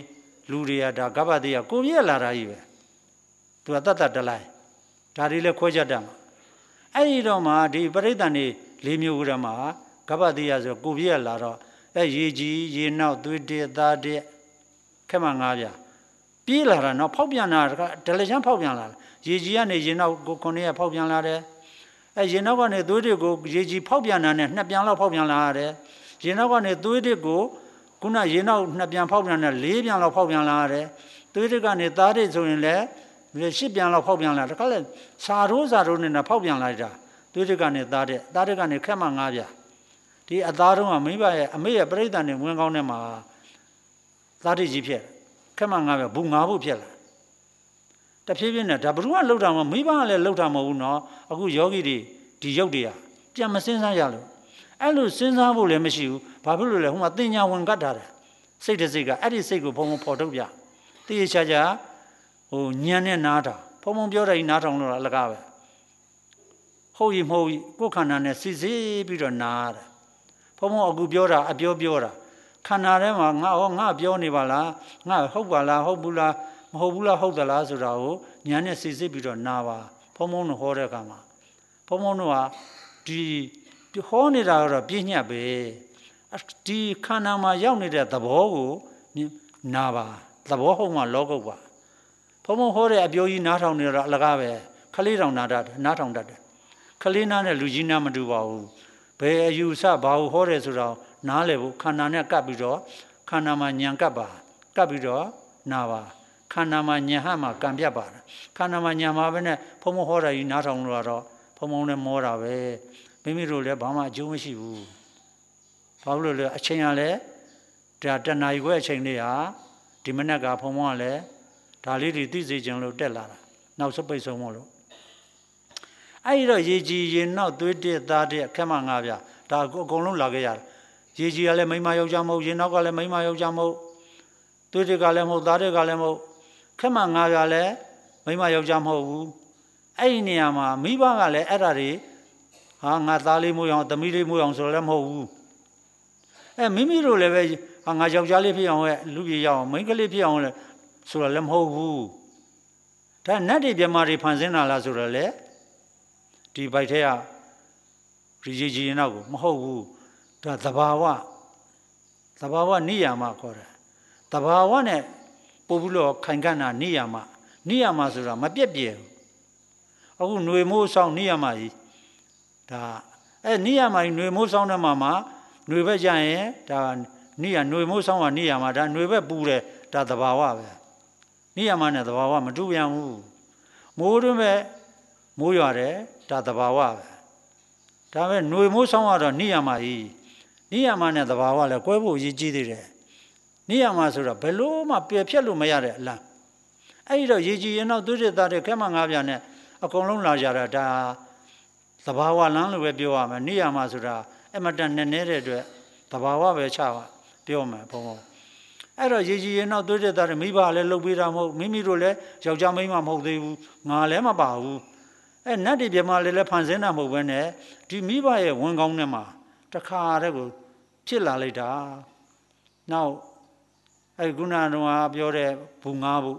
လူတွေကဒါကပ္ပတိယကိုပြည့်လာတာကြီးပဲသူကတတ်တတ်တလိုက်ဒါတွေလည်းခွဲချက်တတ်မှာအဲ့ဒီတော့မှဒီပရိသတ်နေလေးမျိုးကမှာကပ္ပတိယဆိုကိုပြည့်လာတော့အဲရေကြီးရေနောက်သွေးတက်သားတက်ခက်မှငါးပြပြေးလာတာနော်ဖောက်ပြန်လာတာဒလချမ်းဖောက်ပြန်လာတာရေကြီးကနေရေနောက်ကိုခုနှစ်ရက်ဖောက်ပြန်လာတယ်အဲရေနောက်ကနေသွေးတွေကိုရေကြီးဖောက်ပြန်တာနဲ့နှစ်ပြန်လောက်ဖောက်ပြန်လာရတယ်ရေနောက်ကနေသွေးတွေကိုခုနရေနောက်နှစ်ပြန်ဖောက်ပြန်တဲ့လေးပြန်လောက်ဖောက်ပြန်လာရတယ်သွေးတွေကနေသားတွေဆိုရင်လည်းရှစ်ပြန်လောက်ဖောက်ပြန်လာတခါလဲစာရိုးစာရိုးနဲ့ဖောက်ပြန်လာတာသွေးတွေကနေသားတဲ့သားတွေကနေခက်မှငါးပြဒီအသားတုံးကမိဘရဲ့အမေရဲ့ပြိဿနဲ့ဝင်ကောင်းတဲ့မှာသားတွေကြီးဖြစ်ခက်မှငါးပြဘူးငါးဖို့ဖြစ်လာတဖြည်းဖြည်းနဲ့ဒါဘ누구ကလှုပ်တာမမိဘကလည်းလှုပ်တာမဟုတ်ဘူးနော်အခုယောဂီတွေဒီရုပ်တွေကပြန်မစင်းစားရလို့အဲ့လိုစဉ်းစားဖို့လည်းမရှိဘူးဘာဖြစ်လို့လဲဟိုမှာတင်ညာဝင်ကတ်ထားတယ်စိတ်တစ်စိတ်ကအဲ့ဒီစိတ်ကိုဘုံဘုံဖော်ထုတ်ပြတေးချာချာဟိုညံနဲ့နားထောင်ဘုံဘုံပြောတယ်နားထောင်လို့အလကားပဲဟုတ်ရင်မဟုတ်ရင်ကိုယ်ခန္ဓာနဲ့စစ်စစ်ပြီးတော့နားတယ်ဘုံဘုံအခုပြောတာအပြောပြောတာခန္ဓာထဲမှာငါဟောငါပြောနေပါလားငါဟုတ်ပါလားဟုတ်ဘူးလားမဟုတ်ဘူးလားဟုတ်သလားဆိုတာကိုညံနဲ့စစ်စစ်ပြီးတော့နားပါဘုံဘုံတို့ဟောတဲ့အခါမှာဘုံဘုံတို့ကဒီဟောနေတာကတော့ပြည့်ညတ်ပဲဒီခန္ဓာမှာရောက်နေတဲ့သဘောကိုနာပါသဘောဟုတ်မှလောကုတ်ပါဘုံဘုံဟောတဲ့အပြောကြီးနားထောင်နေတော့အလကားပဲခလေးတောင်နာတတ်နားထောင်တတ်တယ်ခလေးနားနဲ့လူကြီးနားမတူပါဘူးဘယ်အယူဆဘာကိုဟောတယ်ဆိုတော့နားလေဖို့ခန္ဓာနဲ့ကပ်ပြီးတော့ခန္ဓာမှာညံကပ်ပါကပ်ပြီးတော့နာပါခန္ဓာမှာညံဟမှကံပြတ်ပါခန္ဓာမှာညံမှာပဲနဲ့ဘုံဘုံဟောတာကြီးနားထောင်လို့တော့ဘုံဘုံနဲ့မောတာပဲမိမိတို့လည်းဘာမှအကျိုးမရှိဘူးဘာလို့လဲအချိန်ကလည်းဒါတဏှာကြီးခွဲအချိန်လေးဟာဒီမနက်ကဖုံဖုံကလည်းဒါလေးတွေသိစေခြင်းလို့တက်လာတာနောက်စပိတ်ဆုံးမလို့အဲ့ဒီတော့ရေကြီးရေနောက်သွေးတက်သားတက်ခက်မှငါးပြဒါအကုန်လုံးလာခဲ့ရတယ်ရေကြီးကလည်းမိမယောက်ျားမဟုတ်ရေနောက်ကလည်းမိမယောက်ျားမဟုတ်သွေးတက်ကလည်းမဟုတ်သားတက်ကလည်းမဟုတ်ခက်မှငါးပြလည်းမိမယောက်ျားမဟုတ်ဘူးအဲ့ဒီနေရာမှာမိဘကလည်းအဲ့ဒါတွေဟာငါသားလေးမိုးအောင်သမီးလေးမိုးအောင်ဆိုလည်းမဟုတ်ဘူးအဲမိမိတို့လည်းပဲဟာငါယောက်ျားလေးဖြစ်အောင်ရဲ့လူပြေရအောင်မိန်းကလေးဖြစ်အောင်လဲဆိုတော့လည်းမဟုတ်ဘူးဒါနတ်တွေပြမာတွေဖန်ဆင်းတာလားဆိုတော့လေဒီဘိုက်ထဲကရီကြီးကြီးနောက်ကိုမဟုတ်ဘူးဒါသဘာဝသဘာဝနိယာမခေါ်တယ်သဘာဝနဲ့ပို့ပြီးတော့ခိုင်ခန့်တာနိယာမနိယာမဆိုတာမပြက်ပြဲဘူးအခုຫນွေမိုးဆောင်နိယာမကြီးဒါအဲနိယာမကြီးຫນွေမိုးဆောင်တဲ့မှာမှာຫນွေဘက်ကျရင်ဒါနိယာຫນွေမိုးဆောင်ကနိယာမဒါຫນွေဘက်ပူတယ်ဒါသဘာဝပဲနိယာမနဲ့သဘာဝမတူပြန်ဘူးမိုးတွင်ပဲမိုးရတယ်ဒါသဘာဝပဲဒါပဲຫນွေမိုးဆောင်ကတော့နိယာမကြီးနိယာမနဲ့သဘာဝလည်းကွဲဖို့ရည်ကြီးသေးတယ်နိယာမဆိုတော့ဘယ်လို့မှပြည့်ဖြတ်လို့မရတဲ့အလံအဲ့ဒီတော့ရည်ကြီးရင်တော့သူတွေသားတဲ့ခက်မှငါးပြနဲ့အကုန်လုံးလာကြတာဒါသဘာဝလမ်းလို့ပဲပြောရမယ်နိယာမဆိုတာအမတန်နဲ့နေတဲ့အတွက်သဘာဝပဲချပါပြောမယ်ဘုံဘုံအဲ့တော့ရေကြီးရင်တော့သွေးတက်တာမိဘလည်းလှုပ်ပေးတာမဟုတ်မိမိတို့လည်းယောက်ျားမိန်းမမဟုတ်သေးဘူးငါလည်းမပါဘူးအဲ့နတ်တွေပြမလည်းလည်းဖန်ဆင်းတာမဟုတ်ဘဲနဲ့ဒီမိဘရဲ့ဝန်ကောင်းထဲမှာတခါတည်းကိုဖြစ်လာလိုက်တာနောက်အဲ့ခုနကတော့ပြောတဲ့ဘူးငါးဘူး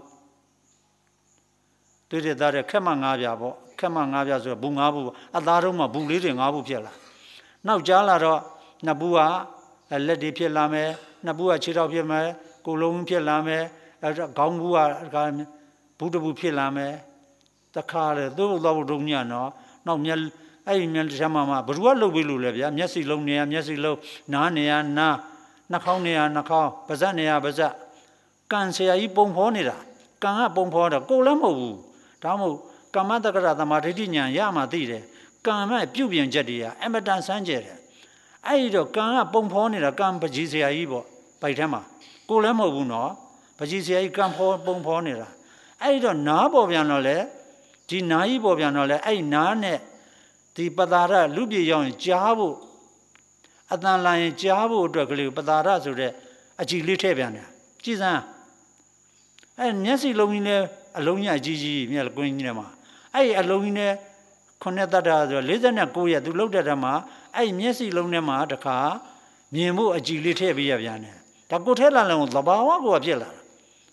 သွေးတက်တဲ့ခက်မှငါးပြပေါ့ခက်မှငါးပြဆိုတော့ဘူးငါးဘူးအသားတုံးမှာဘူးလေးတွေငါးဘူးဖြစ်လာနောက်ကြားလာတော့နှစ်ဘူးကလက်တွေဖြစ်လာမယ်နှစ်ဘူးကခြေထောက်ဖြစ်မယ်ကိုယ်လုံးဖြစ်လာမယ်အဲခေါင်းဘူးကဘူးတဘူးဖြစ်လာမယ်တခါလေသို့တော့ဘုံညနော်နောက်မျက်အဲ့ဒီမျက်တစ်မှာမှာဘ누구ကလှုပ်ပြီးလို့လဲဗျာမျက်စိလုံးနေရမျက်စိလုံးနားနေရနားနှာခေါင်းနေရနှာခေါင်းပါးစပ်နေရပါးစပ်ကန်ဆရာကြီးပုံဖော်နေတာကန်ကပုံဖော်တော့ကိုယ်လည်းမဟုတ်ဘူးဒါမှမဟုတ်ကမ္မတက္ကရာသမာဓိဋ္ဌိဉာဏ်ရမှသိတယ်ကံမဲ့ပြုတ်ပြင်ချက်တွေကအမတန်ဆန်းကျယ်တယ်အဲ့ဒီတော့ကံကပုံဖော်နေတာကံပကြီးဆရာကြီးပေါ့ပိုက်ထဲမှာကိုယ်လည်းမဟုတ်ဘူးနော်ပကြီးဆရာကြီးကံဖော်ပုံဖော်နေတာအဲ့ဒီတော့နားပေါ်ပြန်တော့လေဒီနားကြီးပေါ်ပြန်တော့လေအဲ့ဒီနားနဲ့ဒီပတာရလူပြေရောက်ရင်ကြားဖို့အတန်လာရင်ကြားဖို့အတွက်ကလေးပတာရဆိုတဲ့အကြည်လေးထည့်ပြန်တယ်ကြည်စမ်းအဲ့မျက်စိလုံးကြီးနဲ့အလုံးကြီးအကြီးကြီးမျက်ကွင်းကြီးနဲ့မှာအဲ့အလုံးကြီးနဲ့ခုနှစ်တတ္တဆိုလေးဆယ်ကိုရက်သူလှုပ်တဲ့တည်းမှာအဲ့မျက်စိလုံးထဲမှာတခါမြင်ဖို့အကြည်လေးထည့်ပေးရပြန်တယ်ဒါကိုထဲလာလည်းသဘာဝကိုဖြစ်လာတာ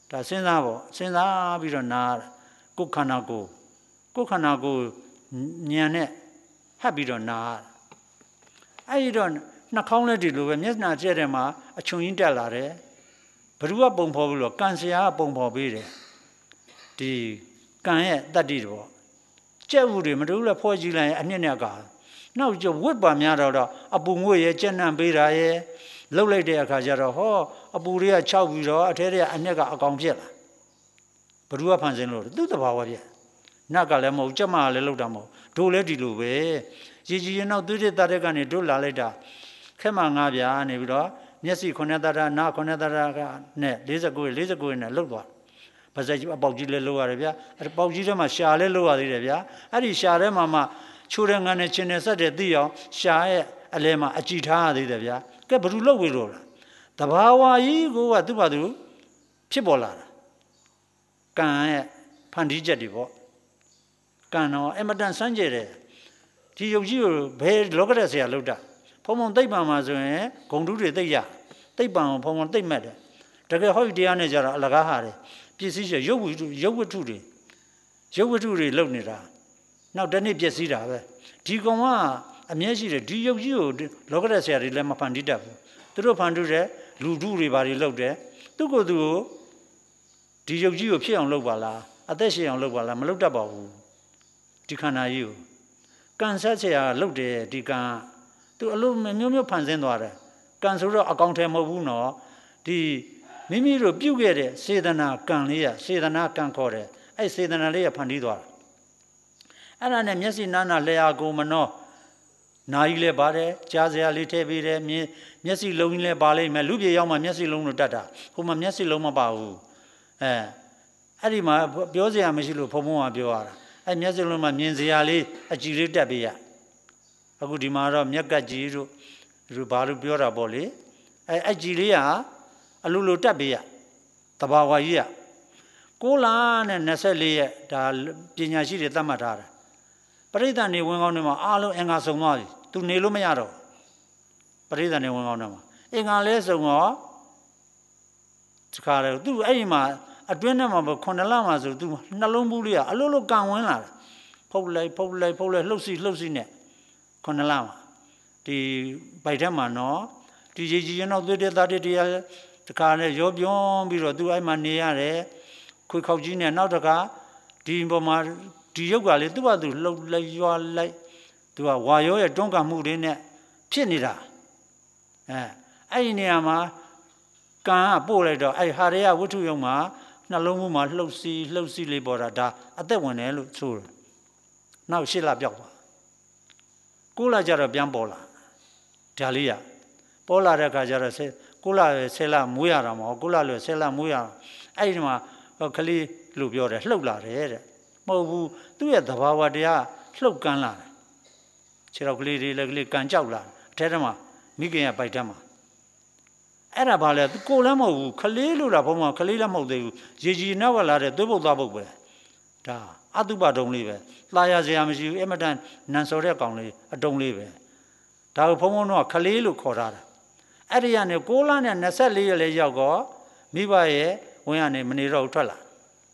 ဒါစဉ်းစားပေါ့စဉ်းစားပြီးတော့နားကိုယ်ခန္ဓာကိုယ်ကိုယ်ခန္ဓာကိုယ်ဉာဏ်နဲ့ဟပ်ပြီးတော့နားအဲ့ဒီတော့နှာခေါင်းလည်းဒီလိုပဲမျက်နှာကျက်တဲ့မှာအချုံကြီးတက်လာတယ်ဘ누구ကပုံဖော်ပြီးတော့ကံဆရာကပုံဖော်ပေးတယ်ဒီကံရဲ့တတ္တိတော့ကျက်ဥတွေမတူလည်းဖော်ကြည့်လိုက်ရင်အနှစ်နဲ့ကနောက်ကျဝတ်ပါများတော့တော့အပူငွေ့ရဲ့ကျက်နှံပေးတာရဲ့လှုပ်လိုက်တဲ့အခါကျတော့ဟောအပူတွေကခြောက်ပြီးတော့အထဲထဲကအနှစ်ကအကောင်ဖြစ်လာဘ누구ကဖန်ဆင်းလို့သူ့တဘာဝပြက်နတ်ကလည်းမဟုတ်ကြက်မကလည်းလှုပ်တာမဟုတ်တို့လည်းဒီလိုပဲရည်ကြည်ရင်တော့သွေးတဲ့တတဲ့ကနေတို့လာလိုက်တာခက်မှငါးပြာနေပြီးတော့မျက်စိခုနှစ်တရနာခုနှစ်တရကနဲ့၄၉ ၄၉နဲ့လှုပ်သွားပါဇက်ကြီးအပေါက်ကြီးလည်းလှုပ်ရတယ်ဗျာအဲ့ပေါက်ကြီးထဲမှာရှာလည်းလှုပ်ရသေးတယ်ဗျာအဲ့ဒီရှာထဲမှာမှချိုးတဲ့ငန်းနဲ့ချင်းနဲ့ဆက်တဲ့သိအောင်ရှာရဲ့အလဲမှာအကြည့်ထားရသေးတယ်ဗျာကဲဘယ်သူလှုပ်ဝေလို့လားတဘာဝကြီးကိုကသူ့ဘာသူဖြစ်ပေါ်လာတာကံရဲ့ဖန်တီးချက်တွေပေါ့ကံတော့အမတန်စမ်းကြဲတယ်ဒီယုတ်ကြီးကိုဘယ်လောကတဲ့ဆရာလှုပ်တာဖုံဖုံသိပ်ပံမှာဆိုရင်ဂုံတူးတွေသိပ်ရသိပ်ပံကိုဖုံဖုံသိပ်မဲ့တယ်တကယ်ဟောဒီတရားနဲ့ကြတော့အလကားဟာတယ်ပစ္စည်းချက်ရုပ်ဝိတုရုပ်ဝတ္ထုတွေရုပ်ဝတ္ထုတွေလှုပ်နေတာနောက်တနေ့ပျက်စီးတာပဲဒီကောင်ကအမြဲရှိတယ်ဒီယုတ်ကြီးကိုလောကတဲ့ဆရာတွေလည်းမဖန်တီးတတ်ဘူးသူတို့ဖန်တီးတဲ့လူထုတွေဘာတွေလှုပ်တယ်သူ့ကိုယ်သူကိုဒီယုတ်ကြီးကိုဖြစ်အောင်လုပ်ပါလားအသက်ရှင်အောင်လုပ်ပါလားမလုပ်တတ်ပါဘူးဒီခန္ဓာကြီးကိုကံဆက်ဆရာလှုပ်တယ်ဒီကံသူအလုံးမျိုးမျိုးဖန်ဆင်းသွားတယ်ကံဆိုတော့အကောင်ထဲမဟုတ်ဘူးနော်ဒီမိမိတို့ပြုတ်ခဲ့တဲ့စေတနာကံလေးရစေတနာကံခေါ်တယ်အဲ့စေတနာလေးရဖန်တီးသွားတာအဲ့ဒါနဲ့မျက်စိနားနာလျှာကိုမနှောနာကြီးလည်းပါတယ်ကြားစရာလေးထည့်ပေးတယ်မျက်စိလုံးကြီးလည်းပါလိမ့်မယ်လူပြေရောက်မှမျက်စိလုံးလို့တတ်တာဟိုမှာမျက်စိလုံးမပါဘူးအဲအဲ့ဒီမှာပြောစရာမရှိလို့ဘုံဘုံကပြောရတာအဲ့မျက်စိလုံးမှာမြင်စရာလေးအကြည့်လေးတက်ပေးရအခုဒီမှာတော့မျက်ကတ်ကြီးတို့သူဘာလို့ပြောတာပေါ့လေအဲ့အကြည့်လေးကအလိုလိုတက်ပေးရတဘာဝကြီးရကိုးလနဲ့၂၄ရက်ဒါပညာရှိတွေသတ်မှတ်ထားတယ်ပရိသတ်နေဝင်ကောင်းတွေမှာအားလုံးအင်္ဂါစုံသွားပြီသူနေလို့မရတော့ပရိသတ်နေဝင်ကောင်းတွေမှာအင်္ဂါလဲစုံတော့ဒီခါလေသူအဲ့ဒီမှာအတွင်းထဲမှာခုနှစ်လမှာဆိုသူနှလုံးဘူးလေးကအလိုလိုကန်ဝင်လာတယ်ဖုတ်လိုက်ဖုတ်လိုက်ဖုတ်လိုက်လှုပ်စီလှုပ်စီနဲ့ခုနှစ်လမှာဒီဗိုက်ထဲမှာနော်ဒီရေကြီးရင်တော့သွေးတဲ့သားတဲ့တရားဒီခါနဲ့ရောပြောင်းပြီးတော့သူအဲ့မှာနေရတယ်ခွေခောက်ကြီးနဲ့နောက်တခါဒီပေါ်မှာဒီရုပ်ကလေသူ့ဘာသူလှုပ်လိုက်ရွာလိုက်သူကဝါရောရဲ့တွန်းကန်မှုတွေနဲ့ဖြစ်နေတာအဲအဲ့ဒီနေရာမှာကံကပို့လိုက်တော့အဲ့ဟာရယဝတ္ထုယုံမှာနှလုံးမှုမှာလှုပ်စီလှုပ်စီလေးပေါ်တာဒါအသက်ဝင်တယ်လို့ဆိုတယ်နောက်ရှစ်လပြောက်သွားကိုးလကျတော့ပြန်ပေါ်လာဒါလေးရပေါ်လာတဲ့အခါကျတော့ကိုးလဆယ်လမွေးရတာမဟုတ်ကိုးလလို့ဆယ်လမွေးရအဲ့ဒီမှာကလေးလို့ပြောတယ်လှုပ်လာတယ်တဲ့မဟုတ်ဘူးသူ့ရဲ့သဘာဝတရားလှုပ်ကန်းလာတယ်ခြေတော်ကလေးတွေလည်းကလေးကန်ကြောက်လာအထဲထဲမှာမိခင်ရဲ့ဗိုက်ထဲမှာအဲ့ဒါဘာလဲကိုလည်းမဟုတ်ဘူးခလေးလို့လားဘုံမှာခလေးလည်းမဟုတ်သေးဘူးရေကြီးနောက်ကလာတဲ့သွေးပုတ်သွားပုတ်ပဲဒါအတုပတုံလေးပဲလှာရစရာမရှိဘူးအမတန်နန်စော်တဲ့ကောင်လေးအတုံလေးပဲဒါကိုဘုံဘုံတော့ခလေးလို့ခေါ်ထားတာအဲ့ဒီကနေကိုလနဲ့၂၄ရက်လေးရောက်တော့မိဘရဲ့ဝင်ကနေမနေတော့ထွက်လာ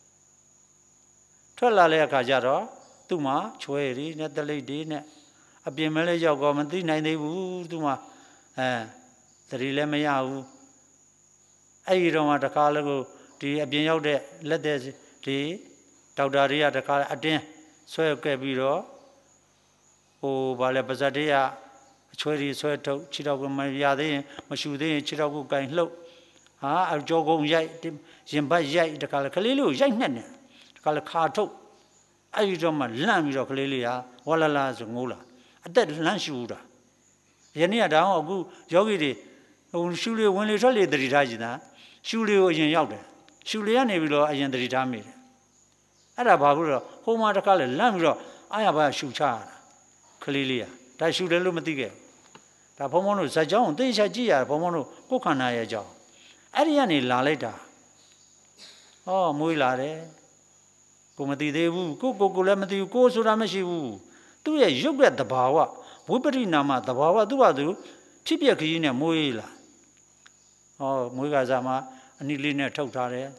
ထွက်လာတဲ့အခါကျတော့သူ့မှာချွဲရီနဲ့တလိပ်တွေနဲ့အပြင်မဲလေးရောက်တော့မသိနိုင်သေးဘူးသူ့မှာအဲသတိလည်းမရဘူးအဲ့ဒီတော့မှတခါလည်းကိုဒီအပြင်ရောက်တဲ့လက်တဲ့ဒီဒေါက်တာတွေကတခါအတင်းဆွဲကဲပြီးတော့ဟိုဗာလဲပါဇက်တွေကအချွဲရီဆွဲထုတ်ခြေထောက်ကမရသေးရင်မရှူသေးရင်ခြေထောက်ကိုကင်လှုပ်ဟာအကြောကုန်းရိုက်ရင်ဘတ်ရိုက်တခါလေကလေးလေးကိုရိုက်နှက်နေတခါလေခါထုတ်အဲ့ဒီတော့မှလန့်ပြီးတော့ကလေးလေးဟာဝါလာလာဆိုငိုးလာအသက်လန့်ရှူတာယနေ့ကတောင်အခုယောဂီတွေဟိုရှူလေးဝင်လေထွက်လေတတိထားကြည့်တာရှူလေးကိုအရင်ရောက်တယ်ရှူလေးကနေပြီးတော့အရင်တတိထားမိတယ်အဲ့ဒါဘာလို့လဲဟိုမှာတခါလေလန့်ပြီးတော့အားရပါရှူချရတာကလေးလေးဟာဒါရှူတယ်လို့မသိခဲ့ဒါဘုံဘုံတို့ဇက်ကြောင်းကိုသိချကြည့်ရတယ်ဘုံဘုံတို့ကိုယ်ခန္ဓာရဲ့အကြောင်းအဲ့ဒီကနေလာလိုက်တာဟောမွေးလာတယ်ကိုမသိသေးဘူးကိုကိုကိုလည်းမသိဘူးကိုဆိုတာမရှိဘူးသူ့ရဲ့ရုပ်ရဲ့သဘာဝဝိပရိနာမသဘာဝသူ့ဘာသူဖြစ်ပျက်ခရီးနဲ့မွေးလာဟောမွေးကစားမှာအနိလေးနဲ့ထုတ်ထားတယ်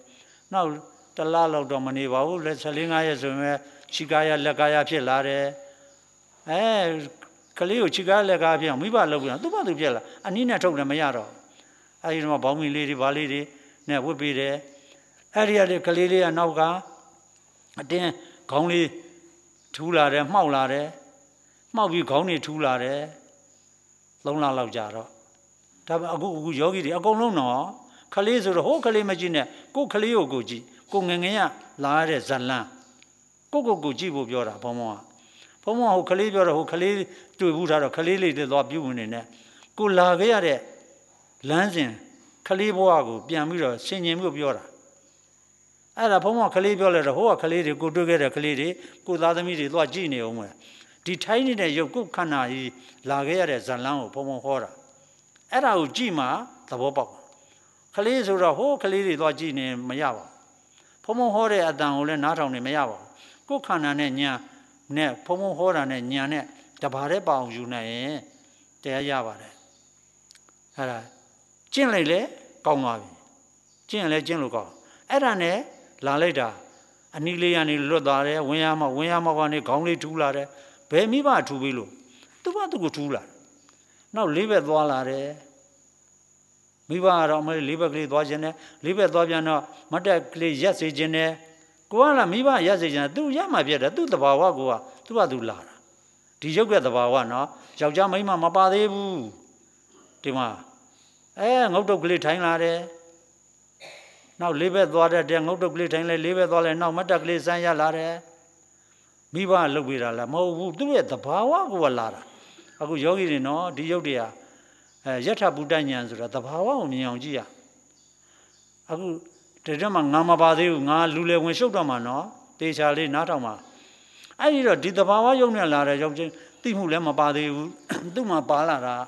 နောက်တလားလောက်တော့မနေပါဘူးလက်ဆယ်လေးငါးရက်ဆိုရင်ခြေကားရလက်ကားရဖြစ်လာတယ်အဲကလေးကိုခြေကားလက်ကားဖြစ်အောင်မိဘလုပ်ပြန်သူ့ဘာသူဖြစ်လာအနည်းနဲ့ထုတ်တယ်မရတော့အဲဒီတော့ဘောင်းမီလေးတွေဘာလေးတွေနဲ့ဝတ်ပေးတယ်အဲ့ဒီကလေးကလေးလေးကနောက်ကအတင်းခေါင်းလေးထူးလာတယ်မှောက်လာတယ်မှောက်ပြီးခေါင်းတွေထူးလာတယ်သုံးလလောက်ကြာတော့ဒါပေမဲ့အခုအခုယောဂီတွေအကုန်လုံးတော့ခလေးဆိုတော့ဟိုးခလေးမကြည့်နဲ့ကိုယ်ခလေးကိုကိုကြည့်ကိုငငယ်ရလာရတဲ့ဇလန်းကိုကိုကိုကြည့်ဖို့ပြောတာဘုံဘုံကဘုံဘုံဟိုခလေးပြောတော့ဟိုခလေးတွေ့ဘူးထားတော့ခလေးလေးတွေသွားပြုဝင်နေနဲ့ကိုလာခဲ့ရတဲ့လမ်းစဉ်ခလေးဘဝကိုပြန်ပြီးတော့ဆင်ញင်ပြီးပြောတာအဲ့ဒါဘုံဘုံခလေးပြောလဲတော့ဟိုကခလေးတွေကိုတွေ့ခဲ့တဲ့ခလေးတွေကိုသားသမီးတွေသွားကြည့်နေအောင်မယ်ဒီထိုင်းနေတဲ့ရုပ်ကိုခန္ဓာကြီးလာခဲ့ရတဲ့ဇလန်းကိုဘုံဘုံဟောတာအဲ့ဒါကိုကြည့်မှသဘောပေါက်ခလေးဆိုတော့ဟိုးခလေးတွေသွားကြည့်နေမရပါဘူးဘုံဘုံဟောတဲ့အတန်ကိုလည်းနားထောင်နေမရပါဘူးကိုယ်ခန္ဓာနဲ့ညာနဲ့ဘုံဘုံဟောတာနဲ့ညာနဲ့တဘာတဲ့ပအောင်ယူနိုင်ရင်တရားရပါတယ်အဲ့ဒါကျင့်လိုက်လေကောင်းသွားပြီကျင့်လဲကျင့်လို့ကောင်းအဲ့ဒါနဲ့လာလိုက်တာအနီးလေးကနေလွတ်သွားတယ်ဝင်ရမဝင်ရမကနေခေါင်းလေးထူးလာတယ်ဘယ်မိဘထူးပြီလို့သူ့ဘာသူ့ကိုထူးလာနောက်လေးဘက်သွားလာတယ်မိဘကတော့မလေးလေးဘက်ကလေးသွားခြင်းနဲ့လေးဘက်သွားပြန်တော့မတက်ကလေးရက်စေခြင်းနဲ့ကိုကလည်းမိဘရက်စေခြင်းနဲ့သူရမှပြတ်တယ်သူ့တဘာဝကိုကသူ့ဘာသူလာတာဒီရုပ်ရဲ့တဘာဝနော်ယောက်ျားမိန်းမမပါသေးဘူးဒီမှာအဲငုတ်တုတ်ကလေးထိုင်လာတယ်နောက်လေးဘက်သွားတဲ့ငုတ်တုတ်ကလေးထိုင်လဲလေးဘက်သွားလဲနောက်မတက်ကလေးစမ်းရလာတယ်မိဘလှုပ်ပေးတာလားမဟုတ်ဘူးသူ့ရဲ့တဘာဝကိုကလာတာအခုယောဂီတွေနော်ဒီရုပ်တွေကအဲယထဗုဒ္ဓဉာဏ်ဆိုတာတဘာဝကိုမြင်အောင်ကြည့်ရအခုတကယ်မှငါမပါသေးဘူးငါလူလေဝင်ရှုပ်တော့မှာနော်တေချာလေးနားထောင်မှာအဲ့ဒီတော့ဒီတဘာဝယုံနဲ့လာတဲ့ယောက်ျားသိမှုလည်းမပါသေးဘူးသူ့မှာပါလာတာ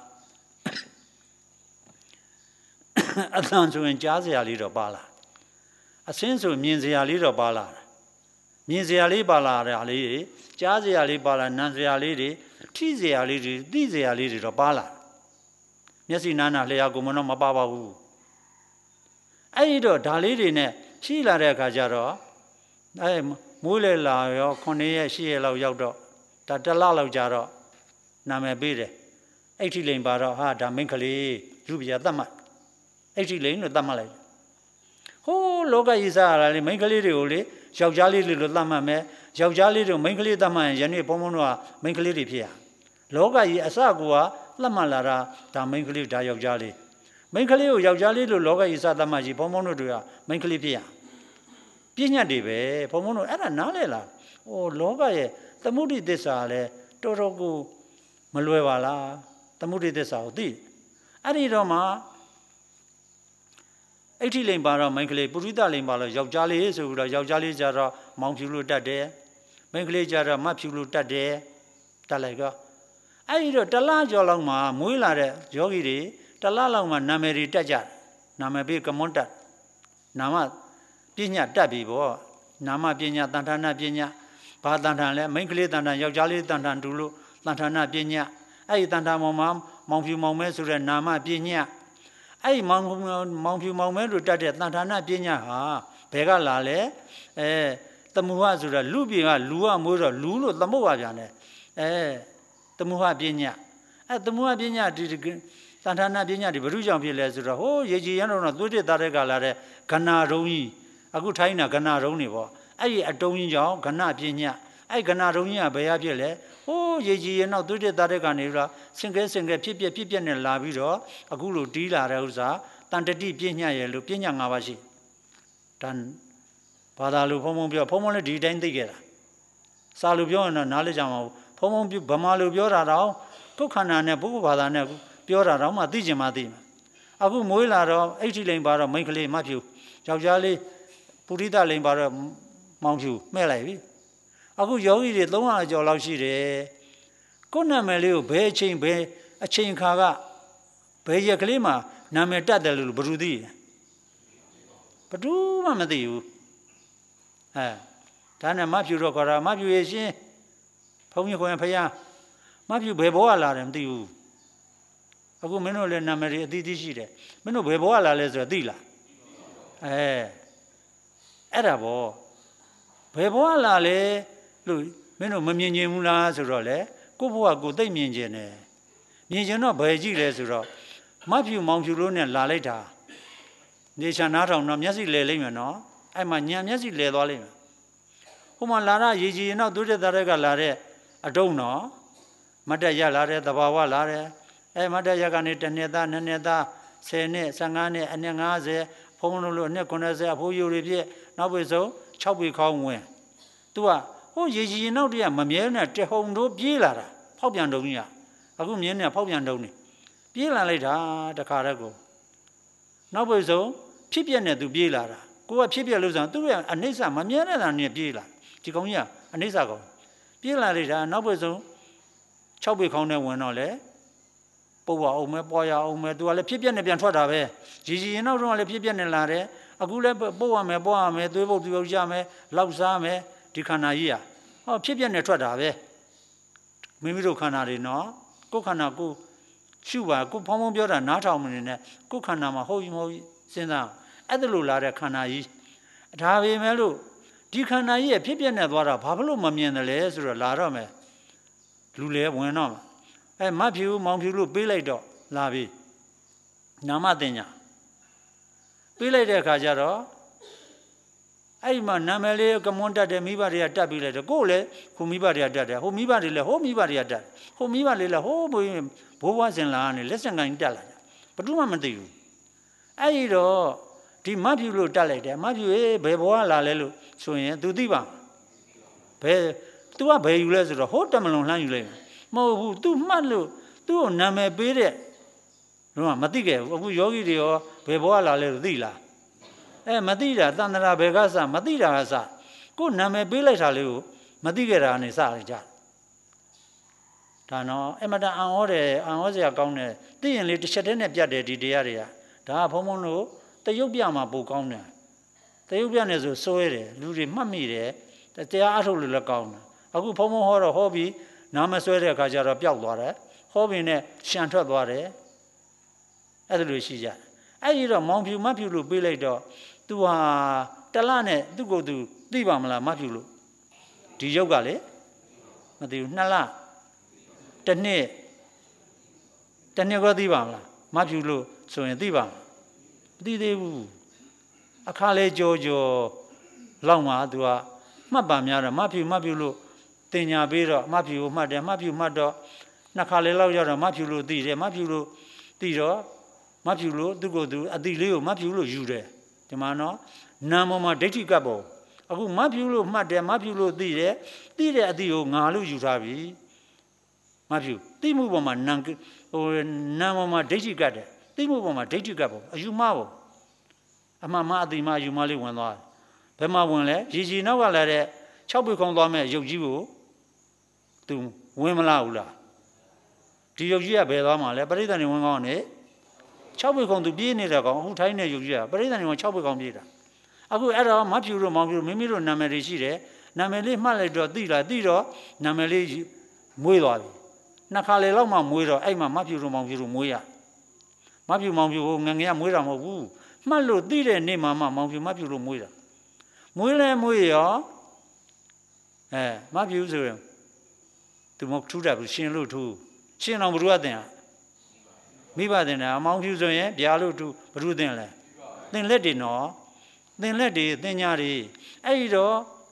အသံဆိုရင်ကြားစရာလေးတော့ပါလာအစင်းဆိုမြင်စရာလေးတော့ပါလာမြင်စရာလေးပါလာတာလေးကြားစရာလေးပါလာနားစရာလေးတွေထိစရာလေးတွေသိစရာလေးတွေတော့ပါလာမျက်စိနားနာလျှာကိုမတော့မပါပါဘူးအဲ့ဒီတော့ဒါလေးတွေနဲ့ရှိလာတဲ့အခါကျတော့အဲမိုးလေလာရောခုနှစ်ရက်ရှစ်ရက်လောက်ရောက်တော့ဒါတစ်လလောက်ကြာတော့နာမည်ပေးတယ်အဲ့ဒီလိန်ပါတော့ဟာဒါမိန်းကလေးလူပြသတ်မှတ်အဲ့ဒီလိန်လို့သတ်မှတ်လိုက်ဟိုးလောကကြီးစားရတာလေမိန်းကလေးတွေကိုလေယောက်ျားလေးလို့သတ်မှတ်မယ်ယောက်ျားလေးတို့မိန်းကလေးသတ်မှတ်ရင်ယနေ့ဘုံဘုံတို့ကမိန်းကလေးတွေဖြစ်ရလောကကြီးအစကူကသတ်မှတ်လာတာဒါမိန်းကလေးဒါယောက်ျားလေးမိန်းကလေးကိုယောက်ျားလေးလို့လောကကြီးစသတ်မှတ်ကြီးဘုံဘုံတို့တွေကမိန်းကလေးဖြစ်ရပြည့်ညတ်တွေပဲဘုံဘုံတို့အဲ့ဒါနားလဲလားဟိုလောကရဲ့သမုဒိသစ္စာလည်းတော်တော်ကိုမလွယ်ပါလားသမုဒိသစ္စာကိုသိအဲ့ဒီတော့မှအဋ္ဌိလိန်ပါတော့မိန်းကလေးပုရိသလိန်ပါတော့ယောက်ျားလေးဆိုပြီးတော့ယောက်ျားလေးကြတော့မောင်ဖြူလို့တတ်တယ်မိန်းကလေးကြတော့မတ်ဖြူလို့တတ်တယ်တတ်လိုက်ကအဲ့ဒီတော့တလားကျော်လောက်မှမွေးလာတဲ့ယောဂီတွေတလားလောက်မှနာမည်တွေတက်ကြတယ်နာမည်ပေးကမွန်တက်နာမပညာတက်ပြီပေါ့နာမပညာတန်ထာနာပညာဘာတန်ထာလဲမိန်းကလေးတန်ထာယောက်ျားလေးတန်ထာတူလို့တန်ထာနာပညာအဲ့ဒီတန်ထာမောင်မှာမောင်ဖြူမောင်မဲဆိုတဲ့နာမပညာအဲ့ဒီမောင်မောင်ဖြူမောင်မဲတို့တက်တဲ့တန်ထာနာပညာဟာဘယ်ကလာလဲအဲတမှုဟဆိုတာလူပြေကလူကမွေးတော့လူလို့သမုတ်ပါပြန်တယ်အဲတမှုဟပညာအဲတမှုဟပညာဒီတန်ထာနာပညာဒီဘုရုကြောင့်ဖြစ်လဲဆိုတော့ဟိုးရေကြီးရန်တော့သွေးတစ်သားတဲ့ကလာတဲ့ကဏရုံကြီးအခုထိုင်းတာကဏရုံနေပေါ့အဲ့ဒီအတုံးကြီးကြောင့်ကဏပညာအဲ့ကဏရုံကြီးကဘယ်ရဖြစ်လဲဟိုးရေကြီးရနောက်သွေးတစ်သားတဲ့ကနေပြီးတော့စင်ကဲစင်ကဲဖြစ်ပြဖြစ်ပြနဲ့လာပြီးတော့အခုလိုတီးလာတဲ့ဥစ္စာတန်တတိပညာရဲ့လို့ပညာ၅ပါးရှိတန်ဘာသာလူဖုံဖုံပြောဖုံဖုံလည်းဒီတိုင်းသိခဲ့တာစာလူပြောရင်တော့နားလည်ကြမှာဖုံဖုံဗမာလူပြောတာတော့ကိုယ်ခန္ဓာနဲ့ပုဂ္ဂိုလ်ဘာသာနဲ့ပြောတာတော့မှသိချင်မှသိမှာအခုမွေးလာတော့အဋ္ဌိလိန်ပါတော့မိန်းကလေးမဖြူယောက်ျားလေးပုရိသလိန်ပါတော့မောင်ဖြူမှဲ့လိုက်ပြီအခုယောဂီတွေသုံးရာကျော်လောက်ရှိတယ်ကိုယ်နာမည်လေးကိုဘယ်အချိန်ဘယ်အချိန်ခါကဘယ်ရက်ကလေးမှာနာမည်တက်တယ်လို့ဘယ်သူသိလဲဘယ်သူမှမသိဘူးအဲဒါနဲ့မဖြူတော့ခေါ်တာမဖြူရဲ့ရှင်ဘုန်းကြီးခေါ်ရင်ဖယားမဖြူဘယ်ဘောကလာတယ်မသိဘူးအခုမင်းတို့လည်းနာမည်တွေအသီးသီးရှိတယ်မင်းတို့ဘယ်ဘောကလာလဲဆိုတော့သိလားအဲအဲ့ဒါပေါ့ဘယ်ဘဝလာလဲလို့မင်းတို့မမြင်ကျင်ဘူးလားဆိုတော့လေကိုဘဝကိုသိမြင်ကျင်တယ်မြင်ကျင်တော့ဘယ်ကြည့်လဲဆိုတော့မဖြူမောင်ဖြူလို့နဲ့လာလိုက်တာနေချာနားထောင်တော့မျက်စိလဲလိမ့်မယ်နော်အဲ့မှာညံမျက်စိလဲသွားလိမ့်မယ်ဟိုမှာလာတာရေကြီးရင်တော့သူတဲ့သားတွေကလာတဲ့အတုံးနော်မတ်တရလာတဲ့သဘာဝလာတဲ့အဲမတ်တရကနေတစ်နှစ်သားနှစ်နှစ်သားဆယ်နှစ်ဆယ့်ငါးနှစ်အနှစ်ငါးဆယ်ဖုံးလို့လို့အနှစ်ခုနှစ်ဆယ်အဖိုးယူတွေပြည့်နောက်ပြီဆုံး၆ပြီခေါင်းဝင်သူကဟိုရေကြီးရင်နောက်တည်းကမမြဲနဲ့တဟုန်တို့ပြေးလာတာဖောက်ပြန်တုံးကြီးကအခုမြင်းနဲ့ဖောက်ပြန်တုံးနေပြေးလာလိုက်တာတခါတည်းကိုနောက်ပြီဆုံးဖြစ်ပြက်နဲ့သူပြေးလာတာကိုကဖြစ်ပြက်လို့ဆိုတော့သူကအနိစ္စမမြဲတဲ့တာနဲ့ပြေးလာဒီကောင်ကြီးကအနိစ္စကောင်ပြေးလာလိုက်တာနောက်ပြီဆုံး၆ပြီခေါင်းနဲ့ဝင်တော့လေပုတ်ရအောင်မဲပွားရအောင်မဲသူကလည်းဖြစ်ပြက်နဲ့ပြန်ထွက်တာပဲရီရီရင်နောက်တော့လည်းဖြစ်ပြက်နဲ့လာတယ်အခုလည်းပုတ်ရမယ်ပွားရမယ်သွေးပုတ်သွေးပုတ်ရမယ်လောက်စားမယ်ဒီခန္ဓာကြီးอ่ะဟောဖြစ်ပြက်နဲ့ထွက်တာပဲမိမိတို့ခန္ဓာတွေနော်ကိုယ်ခန္ဓာကိုရှုပါကိုဖောင်းဖောင်းပြောတာနားထောင်မနေနဲ့ကိုယ်ခန္ဓာမှာဟုတ်ပြီမဟုတ်ပြီစဉ်းစားအဲ့ဒါလိုလာတဲ့ခန္ဓာကြီးဒါပေမဲ့လို့ဒီခန္ဓာကြီးရဲ့ဖြစ်ပြက်နဲ့သွားတာဘာလို့မမြင်တယ်လဲဆိုတော့လာတော့မယ်လူလေဝင်တော့မှာအဲမဖြူမောင်ဖြူလို့ပေးလိုက်တော့လာပြီနာမတင်ညာပေးလိုက်တဲ့အခါကျတော့အဲ့ဒီမှာနာမည်လေးကမွန်းတတ်တယ်မိဘတွေကတတ်ပြီးလိုက်တယ်ကိုယ်လည်းဟိုမိဘတွေကတတ်တယ်ဟိုမိဘတွေလည်းဟိုမိဘတွေကတတ်ဟိုမိဘလေးလည်းဟိုဘိုးဘိုးဘွားစင်လာကနေလက်စင်ကန်တက်လာတယ်ဘယ်သူမှမသိဘူးအဲ့ဒီတော့ဒီမဖြူလို့တတ်လိုက်တယ်မဖြူအေးဘယ်ဘွားလာလဲလို့ဆိုရင် तू သိပါဘယ် तू ကဘယ်ယူလဲဆိုတော့ဟိုတမလွန်လှမ်းယူလိုက်မဟုတ်ဘူး तू မှတ်လို့ तू ကိုနာမည်ပေးတဲ့တော့မသိခဲ့ဘူးအခုယောဂီတွေရောဘယ်ဘွားလာလဲလို့သိလားအဲမသိတာတန်တရာဘယ်ကစမသိတာကစကိုနာမည်ပေးလိုက်တာလေးကိုမသိခဲ့တာနဲ့စရကြဒါနော်အမတန်အံ့ဩတယ်အံ့ဩစရာကောင်းတယ်သိရင်လေတစ်ချက်တည်းနဲ့ပြတ်တယ်ဒီတရားတွေကဒါကဘုံဘုံတို့တရုပ်ပြမှာပိုကောင်းတယ်တရုပ်ပြနေဆိုစိုးရတယ်လူတွေမှတ်မိတယ်တရားအထုတ်လို့လည်းကောင်းတယ်အခုဘုံဘုံဟောတော့ဟောပြီးနားမဆွဲတဲ့အခါကျတော့ပျောက်သွားတယ်ဟောပြီးနဲ့ရှံထွက်သွားတယ်အဲ့ဒါလိုရှိကြတယ်အဲ့ဒီတော့မောင်ဖြူမဖြူလို့ပေးလိုက်တော့ तू ဟာတလနဲ့သူ့ကိုယ်သူသိပါမလားမဖြူလို့ဒီရုပ်ကလေမသိဘူးနှစ်လတစ်နှစ်တစ်နှစ်ကိုသိပါမလားမဖြူလို့ဆိုရင်သိပါမလားမသိသေးဘူးအခါလေးကြောကြောလောက်မှ तू ကမှတ်ပါများတော့မဖြူမဖြူလို့တင်ညာပေးတော့မဖြူကိုမှတ်တယ်မဖြူမှတ်တော့နှစ်ခါလေးလောက်ရောက်တော့မဖြူလို့သိတယ်မဖြူလို့သိတော့မဖြူလို့သူ့ကိုယ်သူအတိလေးကိုမဖြူလို့ယူတယ်ဒီမှာနော်နာမမှာဒိဋ္ဌိကပ်ပေါ်အခုမဖြူလို့မှတ်တယ်မဖြူလို့သိတယ်သိတဲ့အတိကိုငါလို့ယူထားပြီမဖြူသိမှုပေါ်မှာနာဟိုနာမမှာဒိဋ္ဌိကပ်တယ်သိမှုပေါ်မှာဒိဋ္ဌိကပ်ပေါ်အယူမပေါ်အမှန်မှအတိမအယူမလေးဝင်သွားတယ်ဘယ်မှာဝင်လဲရည်ကြည်နောက်ကလာတဲ့၆ပိခုံသွားမဲ့ရုပ်ကြီးကိုသူဝင်မလားဘူးလားဒီရုပ်ကြီးကဘယ်သွားမှာလဲပရိသတ်နေဝင်ကောင်းနေ၆ပိခုံသူပြေးနေတဲ့ကောင်အခုထိုင်းတဲ့ရုပ်ကြီးကပရိသတ်နေဝင်၆ပိခုံပြေးတာအခုအဲ့တော့မဖြူလို့မောင်ဖြူမိမိတို့နာမည်တွေရှိတယ်နာမည်လေးမှတ်လိုက်တော့သိလားသိတော့နာမည်လေးမွေးသွားပြီနှစ်ခါလေလောက်မှမွေးတော့အဲ့မှာမဖြူလို့မောင်ဖြူလို့မွေးရမဖြူမောင်ဖြူကိုငငယ်ကမွေးတာမဟုတ်ဘူးမှတ်လို့သိတဲ့နေ့မှမှမောင်ဖြူမဖြူလို့မွေးတာမွေးလဲမွေးရောအဲမဖြူဆိုရင်သူမထူးတာဘူးရှင်လို့ထူးရှင်အောင်ဘုရားတင်မိဘတင်တယ်အမောင်ဖြူဆိုရင်ဗျာလို့ထူးဘုရားတင်လဲသင်လက်တွေနော်သင်လက်တွေသင်ညာတွေအဲ့ဒီတော့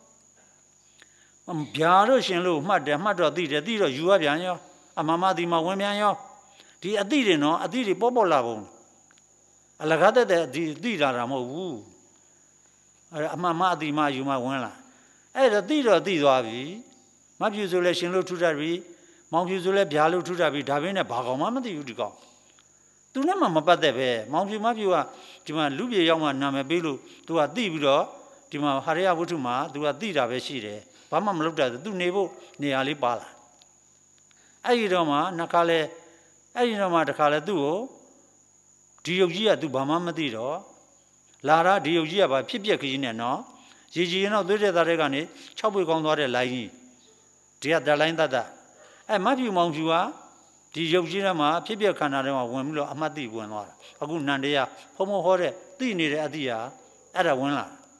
ဗျာလို့ရှင်လို့မှတ်တယ်မှတ်တော့သိတယ်သိတော့ယူရပြန်ရောအမမဒီမှာဝင်ပြန်ရောဒီအတိတွေနော်အတိတွေပေါ်ပေါ်လာပုံအလကားတဲ့ဒီသိတာတာမဟုတ်ဘူးအဲ့အမမအတိမယူမဝင်လာအဲ့တော့သိတော့သိသွားပြီမဖြူဆိုလဲရှင်လို့ထူတတ်ပြီမောင်ဖြူဆိုလဲဗျာလို့ထူတတ်ပြီဒါပဲနဲ့ဘာကောင်မှမသိဘူးဒီကောင်သူနဲ့မှမပတ်သက်ပဲမောင်ဖြူမဖြူကဒီမှာလူပြေရောက်မှနာမည်ပေးလို့သူကသိပြီးတော့ဒီမှာဟာရယဝတ္ထုမှာသူကသိတာပဲရှိတယ်ဘာမှမလုပ်တတ်ဘူးသူနေဖို့နေရာလေးပါလာအဲ့ဒီတော့မှနှစ်ခါလဲအဲ့ဒီတော့မှတစ်ခါလဲသူ့ကိုဒီယုတ်ကြီးကသူဘာမှမသိတော့လာတာဒီယုတ်ကြီးကဘာဖြစ်ပြက်ခကြီးနဲ့နော်ရေကြီးရင်တော့သွေးတဲ့သားတွေကနေ၆ပွေကောင်းသွားတဲ့လိုင်းကြီးဒီကဒလိုင်းတတ်တာအဲ့မဖြူမောင်ဖြူကဒီယုတ်ကြီးထဲမှာဖြစ်ပြက်ခန္ဓာထဲမှာဝင်ပြီးတော့အမှတ်သိဝင်သွားတာအခုနန္တရားဖုံဖုံဟောတဲ့သိနေတဲ့အတိဟာအဲ့ဒါဝင်လာဝ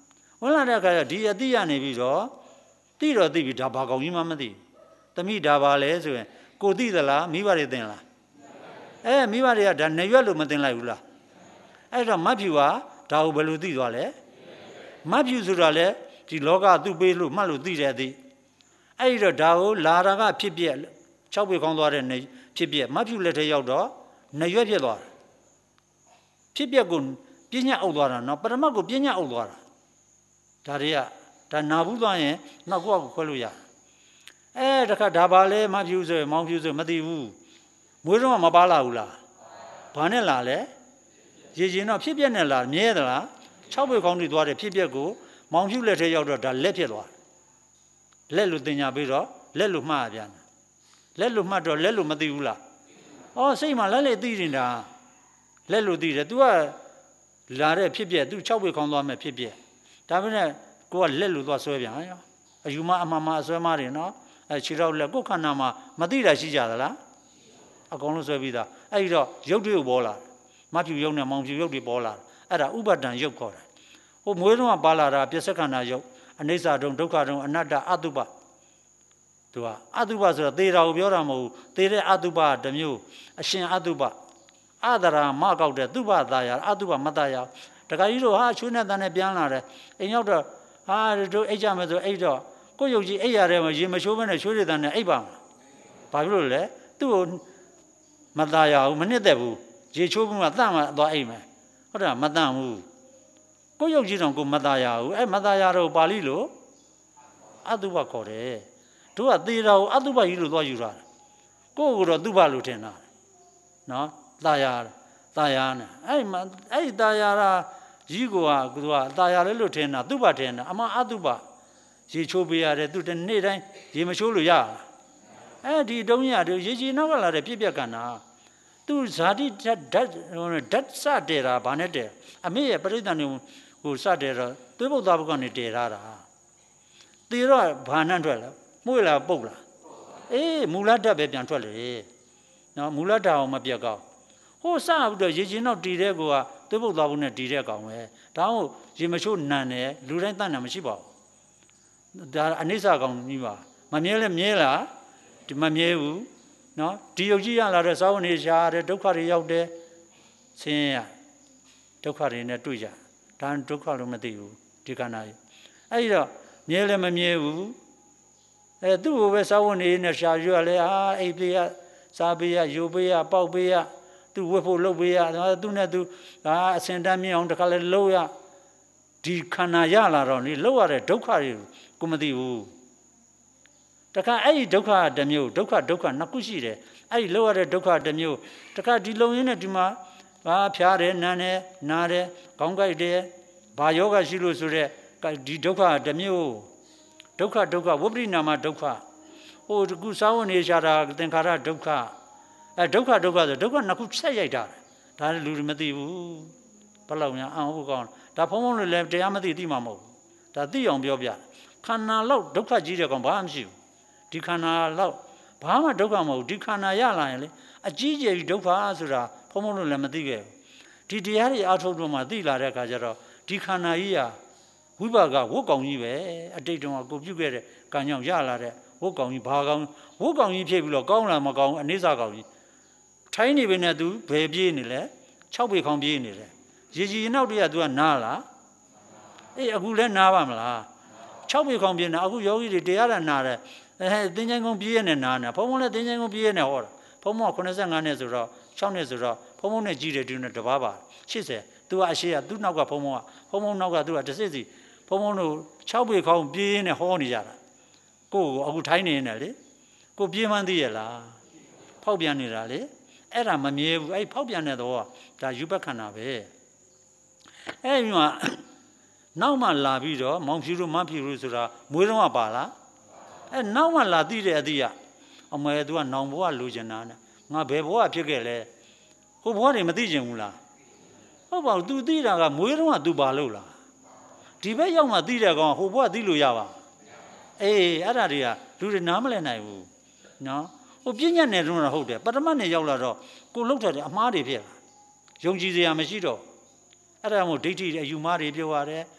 ဝင်လာတဲ့အခါကျဒီအတိရနေပြီးတော့သိတော့သိပြီဒါဘာကောင်ကြီးမှမသိသမီးဒါပါလဲဆိုရင်ကိုသိသလားမိဘတွေသိလားအဲမိဘတွေကဒါနေရွက်လို့မသိလိုက်ဘူးလားအဲ့တော့မတ်ဖြူကဒါကိုဘယ်လိုသိသွားလဲမတ်ဖြူဆိုတာလေဒီလောကသူ့ပေးလို့မှတ်လို့သိတယ်သိအဲ့ဒီတော့ဒါကိုလာတာကဖြစ်ပြက်၆ပေခေါင်းသွားတဲ့နေဖြစ်ပြက်မတ်ဖြူလက်ထဲရောက်တော့နေရွက်ဖြစ်သွားတယ်ဖြစ်ပြက်ကိုပညာအုပ်သွားတာနော်ပရမတ်ကိုပညာအုပ်သွားတာဒါတွေကဒါနာဘူးသွားရင်နောက်ကောက်ကိုခွဲလို့ရအဲတခါဒါပါလဲမဖြူဆိုမောင်ဖြူဆိုမသိဘူးမွေးတော့မပါလာဘူးလားဘာနဲ့လာလဲရေရင်တော့ဖြစ်ပြက်နဲ့လာမြဲသလား၆ပေခေါင်းထိသွားတယ်ဖြစ်ပြက်ကိုမောင်ဖြူလက်ထဲရောက်တော့ဒါလက်ဖြစ်သွားလက်လို့တင်ညာပြီးတော့လက်လို့မှားပြန်လက်လို့မှတ်တော့လက်လို့မသိဘူးလားဩစိတ်မှာလက်လက်သိနေတာလက်လို့သိတယ် तू ကလာတဲ့ဖြစ်ပြက် तू ၆ပေခေါင်းသွားမယ်ဖြစ်ပြက်ဒါပေမဲ့ကိုကလက်လို့သွားဆွဲပြန်ရောအယူမအမှန်မှအဆွဲမတွေနော်အဲခြေထောက်လက်ကိုယ်ခန္ဓာမှာမသိတာရှိကြသလားအကုန်လုံးဆွဲပြီးသားအဲ့ဒီတော့ရုပ်တွေပေါ်လာမဖြူရုပ်နဲ့မောင်ဖြူရုပ်တွေပေါ်လာအဲ့ဒါဥပါဒံရုပ်ခေါ်တယ်ဟိုမွေးတော့ပါလာတာပြစ္ဆခန္ဓာရုပ်အနိစ္စတုံဒုက္ခတုံအနတ္တအတုပသူကအတုပဆိုတာသေတာကိုပြောတာမဟုတ်ဘူးသေတဲ့အတုပတစ်မျိုးအရှင်အတုပအဒရာမကောက်တဲ့သူပသာယာအတုပမတယာတခါကြီးတို့ဟာချွေးနဲ့တန်းနဲ့ပြန်လာတယ်အိမ်ရောက်တော့ဟာတို့အိတ်ကြမယ်ဆိုအိတ်တော့ကိုရုပ်ကြီးအိတ်ရတဲ့မှာရေမချိုးဘဲနဲ့ချွေးရတဲ့နဲ့အိတ်ပါဘာဖြစ်လို့လဲသူ့ကိုမตายဘူးမနစ်သက်ဘူးရေချိုးပြီးမှတန့်မှသွားအိတ်မယ်ဟုတ်တယ်မတန့်ဘူးကိုရုပ်ကြီးတောင်ကိုမตายဘူးအဲ့မตายတော့ပါဠိလိုအတုပခေါ်တယ်တို့ကသေတာကိုအတုပကြီးလို့သွားယူတာကိုကိုတော့တုပလို့ထင်တာနော်ตายตายနဲ့အဲ့မအဲ့ตายတာကြီးကိုကသူကตายလဲလို့ထင်တာတုပထင်တာအမှအတုပရေချိုးပေးရတယ်သူတနေ့တိုင်းရေမချိုးလို့ရအဲ့ဒီတုံးရတို့ရေကြီးနောက်ကလာတဲ့ပြည့်ပြက်ကဏ္ဍသူဇာတိဓာတ်ဓာတ်ဓာတ်စတဲတာဘာနဲ့တဲအမေရဲ့ပရိသတ်နေဟိုစတဲတော့သွေးပုတ်သားဘုတ်ကနေတဲထားတာတေတော့ဘာနှံ့ထွက်လဲမှုရလားပုတ်လားအေးမူလဓာတ်ပဲပြန်ထွက်လေနော်မူလဓာတ်အောင်မပြတ်ကောက်ဟိုစပြီးတော့ရေကြီးနောက်တည်တဲ့ကောကသွေးပုတ်သားဘုတ်နဲ့တည်တဲ့ကောင်ပဲဒါဟုတ်ရေမချိုးနံတယ်လူတိုင်းတတ်တယ်မရှိပါဘူးဒါအနိစ္စကောင်ကြီးပါမမြဲလဲမြဲလားဒီမမြဲဘူးနော်ဒီယုတ်ကြီးရလာတဲ့စာဝန်နေရှာတဲ့ဒုက္ခတွေရောက်တယ်ဆင်းရဲဒုက္ခတွေနဲ့တွေ့ကြဒါဒုက္ခလို့မသိဘူးဒီခန္ဓာကြီးအဲ့ဒီတော့မြဲလဲမမြဲဘူးအဲသူ့ကိုပဲစာဝန်နေနဲ့ရှာရွရလဲအာအိပ်ပေးရစားပေးရယူပေးရပေါက်ပေးရသူ့ဝတ်ဖို့လုပ်ပေးရသူနဲ့သူဒါအစင်တမ်းမြင်အောင်တခါလဲလှုပ်ရဒီခန္ဓာရလာတော့လေလှုပ်ရတဲ့ဒုက္ခတွေကိုမသိဘူးတခါအဲ့ဒီဒုက္ခတစ်မျိုးဒုက္ခဒုက္ခနှစ်ခုရှိတယ်အဲ့ဒီလှုပ်ရတဲ့ဒုက္ခတစ်မျိုးတခါဒီလုံရင်းနဲ့ဒီမှာဘာဖျားတယ်နာတယ်နာတယ်ခေါင်းကိုက်တယ်ဘာယောဂရှိလို့ဆိုတဲ့ဒီဒုက္ခတစ်မျိုးဒုက္ခဒုက္ခဝိပရိနာမဒုက္ခဟိုတကူစာဝန်နေရှာတာသင်္ခါရဒုက္ခအဲဒုက္ခဒုက္ခဆိုဒုက္ခနှစ်ခုဆက်ရိုက်တာဒါလည်းလူတွေမသိဘူးဘယ်လောက်များအံ့ဟုတ်ကောင်းဒါဖုံးဖုံးလေးလည်းတရားမသိသိမှာမဟုတ်ဘူးဒါသိအောင်ပြောပြခန္ဓာလောက်ဒုက္ခကြီးတဲ့ကောင်ဘာမှမရှိဘူးဒီခန္ဓာလောက်ဘာမှဒုက္ခမဟုတ်ဒီခန္ဓာရလာရင်လေအကြီးကျယ်ဒုက္ခဆိုတာဖုံးဖုံးလို့လည်းမသိခဲ့ဘူးဒီတရားတွေအထုတ်တော့မှသိလာတဲ့အခါကျတော့ဒီခန္ဓာကြီးဟာဝိပါကဝတ်ကောင်ကြီးပဲအတိတ်တုန်းကကိုပြုခဲ့တဲ့ကံကြောင့်ရလာတဲ့ဝတ်ကောင်ကြီးဘာကောင်ဝတ်ကောင်ကြီးဖြစ်ပြီးတော့ကောင်းလားမကောင်းအနိစ္စကောင်ကြီးထိုင်းနေပြီနဲ့သူဘယ်ပြေးနေလဲ၆ပေခေါင်ပြေးနေတယ်ရေကြီးနောက်တည်းကသူကနားလားအေးအခုလည်းနားပါမလား၆ပေခေါင်ပြေးနေအခုယောဂီတွေတရားရနာတယ်အဲသင်္ချိုင်းကုန်းပြေးရနေနားနေဘုံဘုံလည်းသင်္ချိုင်းကုန်းပြေးရနေဟောတာဘုံဘုံက85နှစ်ဆိုတော့6နှစ်ဆိုတော့ဘုံဘုံနဲ့ကြီးတယ်သူနဲ့တပါးပါ80သူကအရှိကသူ့နောက်ကဘုံဘုံကဘုံဘုံနောက်ကသူကတစ်စစ်စီဘုံဘုံတို့၆ပေခေါင်ပြေးနေဟောနေကြတာကိုကိုအခုထိုင်းနေနေလေကိုပြေးမှန်းသိရလားဖောက်ပြန်နေတာလေအဲ့ဒါမမြဲဘူးအဲ့ဖောက်ပြန်တဲ့တော့ဒါယူပခန္ဓာပဲအဲ့ဒီမှာနောက်မှလာပြီးတော့မောင်ဖြူတို့မဖြူတို့ဆိုတာမွေးတော့ပါလားအဲ့နောက်မှလာသိတဲ့အသည့်ကအမေသူကနောင်ဘဝလူကျင်တာနဲ့ငါဘယ်ဘဝဖြစ်ခဲ့လဲဟိုဘဝတွေမသိကျင်ဘူးလားဟုတ်ပါဘူး तू သိတာကမွေးတော့က तू ပါလို့လားဒီဘက်ရောက်မှသိတဲ့ကောင်ဟိုဘဝသိလို့ရပါအေးအဲ့ဒါတွေကလူတွေနားမလည်နိုင်ဘူးနော်ဟိုပြဉ္ညာနယ်တော့ဟုတ်တယ်ပထမနယ်ရောက်လာတော့ကိုလှုပ်တယ်အမှားတွေဖြစ်လာယုံကြည်စရာမရှိတော့အဲ့ဒါမို့ဒိဋ္ဌိတွေအယူမှားတွေပြောရတယ်ဒ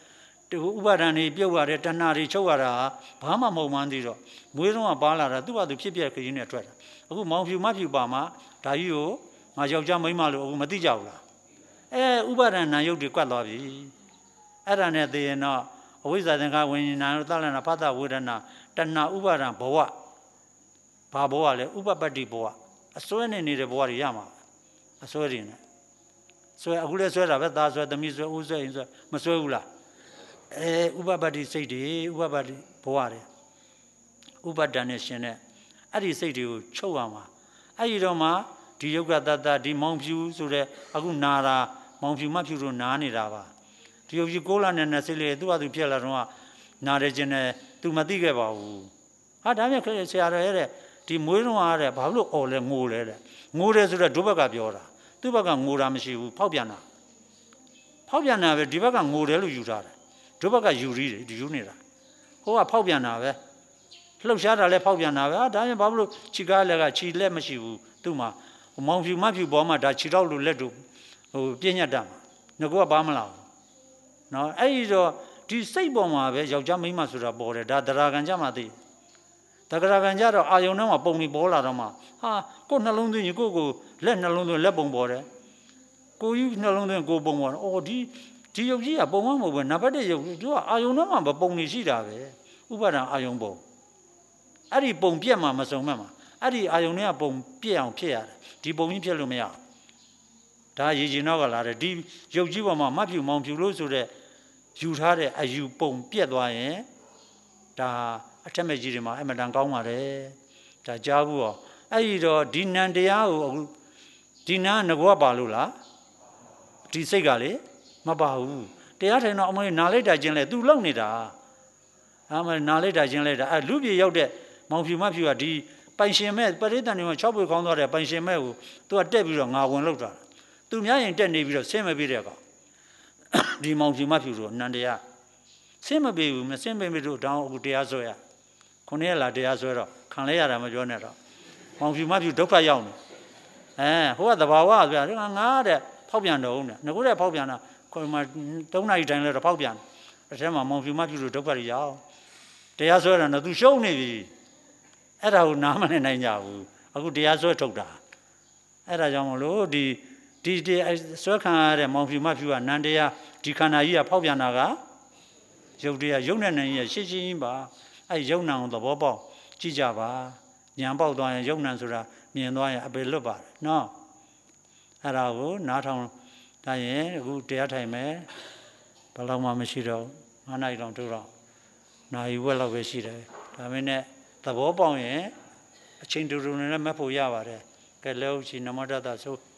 ဥပါဒံတွေပြုတ်ရတယ်တဏှာတွေချုပ်ရတာဘာမှမဟုတ်မှန်းသေးတော့မွေးတော့ပါလာတာသူ့ဘာသူဖြစ်ပြက်ခရီးနဲ့ထွက်တာအခုမောင်ဖြူမဖြူပါမှာဒါကြီးကိုငါယောက်ျားမိန်းမလို့အခုမသိကြဘူးလားအဲဥပါဒံနာယုတ်တွေကွက်သွားပြီအဲ့ဒါနဲ့သိရင်တော့အဝိဇ္ဇာသင်္ခါဝိညာဏသလနာဖသဝေဒနာတဏှာဥပါဒံဘဝဘာဘဝလဲဥပပတ္တိဘဝအစွဲနေနေတဲ့ဘဝတွေရမှာအစွဲတွေနဲ့စွဲအခုလည်းစွဲတာပဲသားစွဲသမီးစွဲဦးစွဲရင်စွဲမစွဲဘူးလားအဲဥပပတ္တိစိတ်တွေဥပပတ္တိဘဝတွေဥပဒ္ဒနဲ့ရှင်တဲ့အဲ့ဒီစိတ်တွေကိုချုပ်ရမှာအဲ့ဒီတော့မှဒီယုတ်ကတတဒီမောင်ဖြူဆိုတဲ့အခုနာတာမောင်ဖြူမဖြူတို့နားနေတာပါဒီယုတ်ကြီးကိုးလာနဲ့နဲ့စိတ်လေးသူ့ဟာသူဖြစ်လာတော့နားရခြင်းနဲ့သူမသိခဲ့ပါဘူးဟာဒါမြတ်ဆရာတော်ရဲ့ဒီမွေးတော့အားတဲ့ဘာလို့អော်လဲငိုလဲတဲ့ငိုတယ်ဆိုတော့ဒုဘက်ကပြောတာသူ့ဘက်ကငိုတာမရှိဘူးဖောက်ပြန်တာဖောက်ပြန်တာပဲဒီဘက်ကငိုတယ်လို့ယူထားတယ်ဒုဘက်ကယူရီးတယ်ယူနေတာဟိုကဖောက်ပြန်တာပဲလှုပ်ရှားတာလည်းဖောက်ပြန်တာပဲဟာဒါရင်ဘာလို့ခြေကားလက်ကခြေလက်မရှိဘူးသူ့မှာမောင်ဖြူမဖြူပေါ်မှာဒါခြေတော့လို့လက်တို့ဟိုပြည့်ညတ်တာမှာငါကဘာမလားနော်အဲ့ဒီတော့ဒီစိတ်ပေါ်မှာပဲယောက်ျားမိန်းမဆိုတာပေါ်တယ်ဒါတရားခံကြမှာသိတက္ကရာခံကြတော့အာယုံထဲမှာပုံပြီးပေါ်လာတော့မှဟာကိုယ်နှလုံးသွင်းရင်ကိုယ့်ကိုလက်နှလုံးသွင်းလက်ပုံပေါ်တယ်ကိုကြီးနှလုံးသွင်းကိုယ်ပုံပေါ်တယ်အော်ဒီဒီယုတ်ကြီးကပုံမမဟုတ်ဘူးနံပါတ်တစ်ယုတ်သူကအာယုံထဲမှာပုံနေရှိတာပဲဥပါဒံအာယုံပုံအဲ့ဒီပုံပြက်မှာမစုံမဲ့မှာအဲ့ဒီအာယုံထဲကပုံပြက်အောင်ဖြစ်ရတယ်ဒီပုံကြီးဖြစ်လို့မရဘူးဒါရည်ကျင်တော့ကလာတယ်ဒီယုတ်ကြီးပေါ်မှာမဖြူမောင်ဖြူလို့ဆိုတဲ့ယူထားတဲ့အယူပုံပြက်သွားရင်ဒါအထက်မဲ့ကြီးတွေမှာအမတန်ကောင်းပါတယ်ဒါကြားဘူးရောအဲ့ဒီတော့ဒီနံတရားကိုအခုဒီနံငကောပါလို့လားဒီစိတ်ကလေမပါဘူးတရားထိုင်တော့အမလေးနာလိုက်တာချင်းလဲသူလုံနေတာအမနာလိုက်တာချင်းလဲဒါအဲလူပြေရောက်တဲ့မောင်ဖြူမဖြူကဒီပိုင်ရှင်မဲ့ပရိသတ်တွေမှာ၆ပွေခေါင်းသွားတဲ့ပိုင်ရှင်မဲ့ကိုသူကတက်ပြီးတော့ငါဝင်လောက်တာသူများရင်တက်နေပြီးတော့ဆင်းမပေးတဲ့ကောင်ဒီမောင်ဖြူမဖြူတို့နံတရားဆင်းမပေးဘူးမဆင်းပေးမလို့တောင်းအခုတရားဆွဲရခုနှစ်ရက်လာတရားဆွဲတော့ခံလဲရတာမပြောနဲ့တော့မောင်ဖြူမဖြူဒုက္ခရောက်နေအဲဟိုကသဘာဝဆိုရငါတဲ့ဖောက်ပြန်တော့ဦးနဲ့ငကိုတဲ့ဖောက်ပြန်တာခွန်မှာ၃နာရီတိုင်းလဲတော့ဖောက်ပြန်တယ်အဲထဲမှာမောင်ဖြူမဖြူတို့ဒုက္ခတွေရောက်တရားဆွဲတာတော့သူရှုံးနေပြီအဲ့ဒါကိုနားမနေနိုင်ကြဘူးအခုတရားဆွဲထုတ်တာအဲ့ဒါကြောင့်မလို့ဒီဒီဆွဲခံရတဲ့မောင်ဖြူမဖြူကနန္တရားဒီခန္ဓာကြီးကဖောက်ပြန်တာကရုပ်တရားရုပ်နဲ့နာကြီးရှင်းရှင်းပါအဲ့ရုပ်နာကိုသဘောပေါက်ကြည့်ကြပါဉာဏ်ပေါက်သွားရင်ရုပ်နာဆိုတာမြင်သွားရင်အပေလွတ်ပါတယ်နော်အဲ့ဒါကိုနားထောင်ဒါရင်အခုတရားထိုင်မယ်ဘယ်လောက်မှမရှိတော့ငါးနာရီလောက်တို့တော့နာရီဝက်လောက်ပဲရှိတယ်ဒါမင်းနဲ့သဘောပေါက်ရင်အချိန်တူတူနဲ့မက်ဖို့ရပါတယ်ကဲလဲဥချီနမတတဆို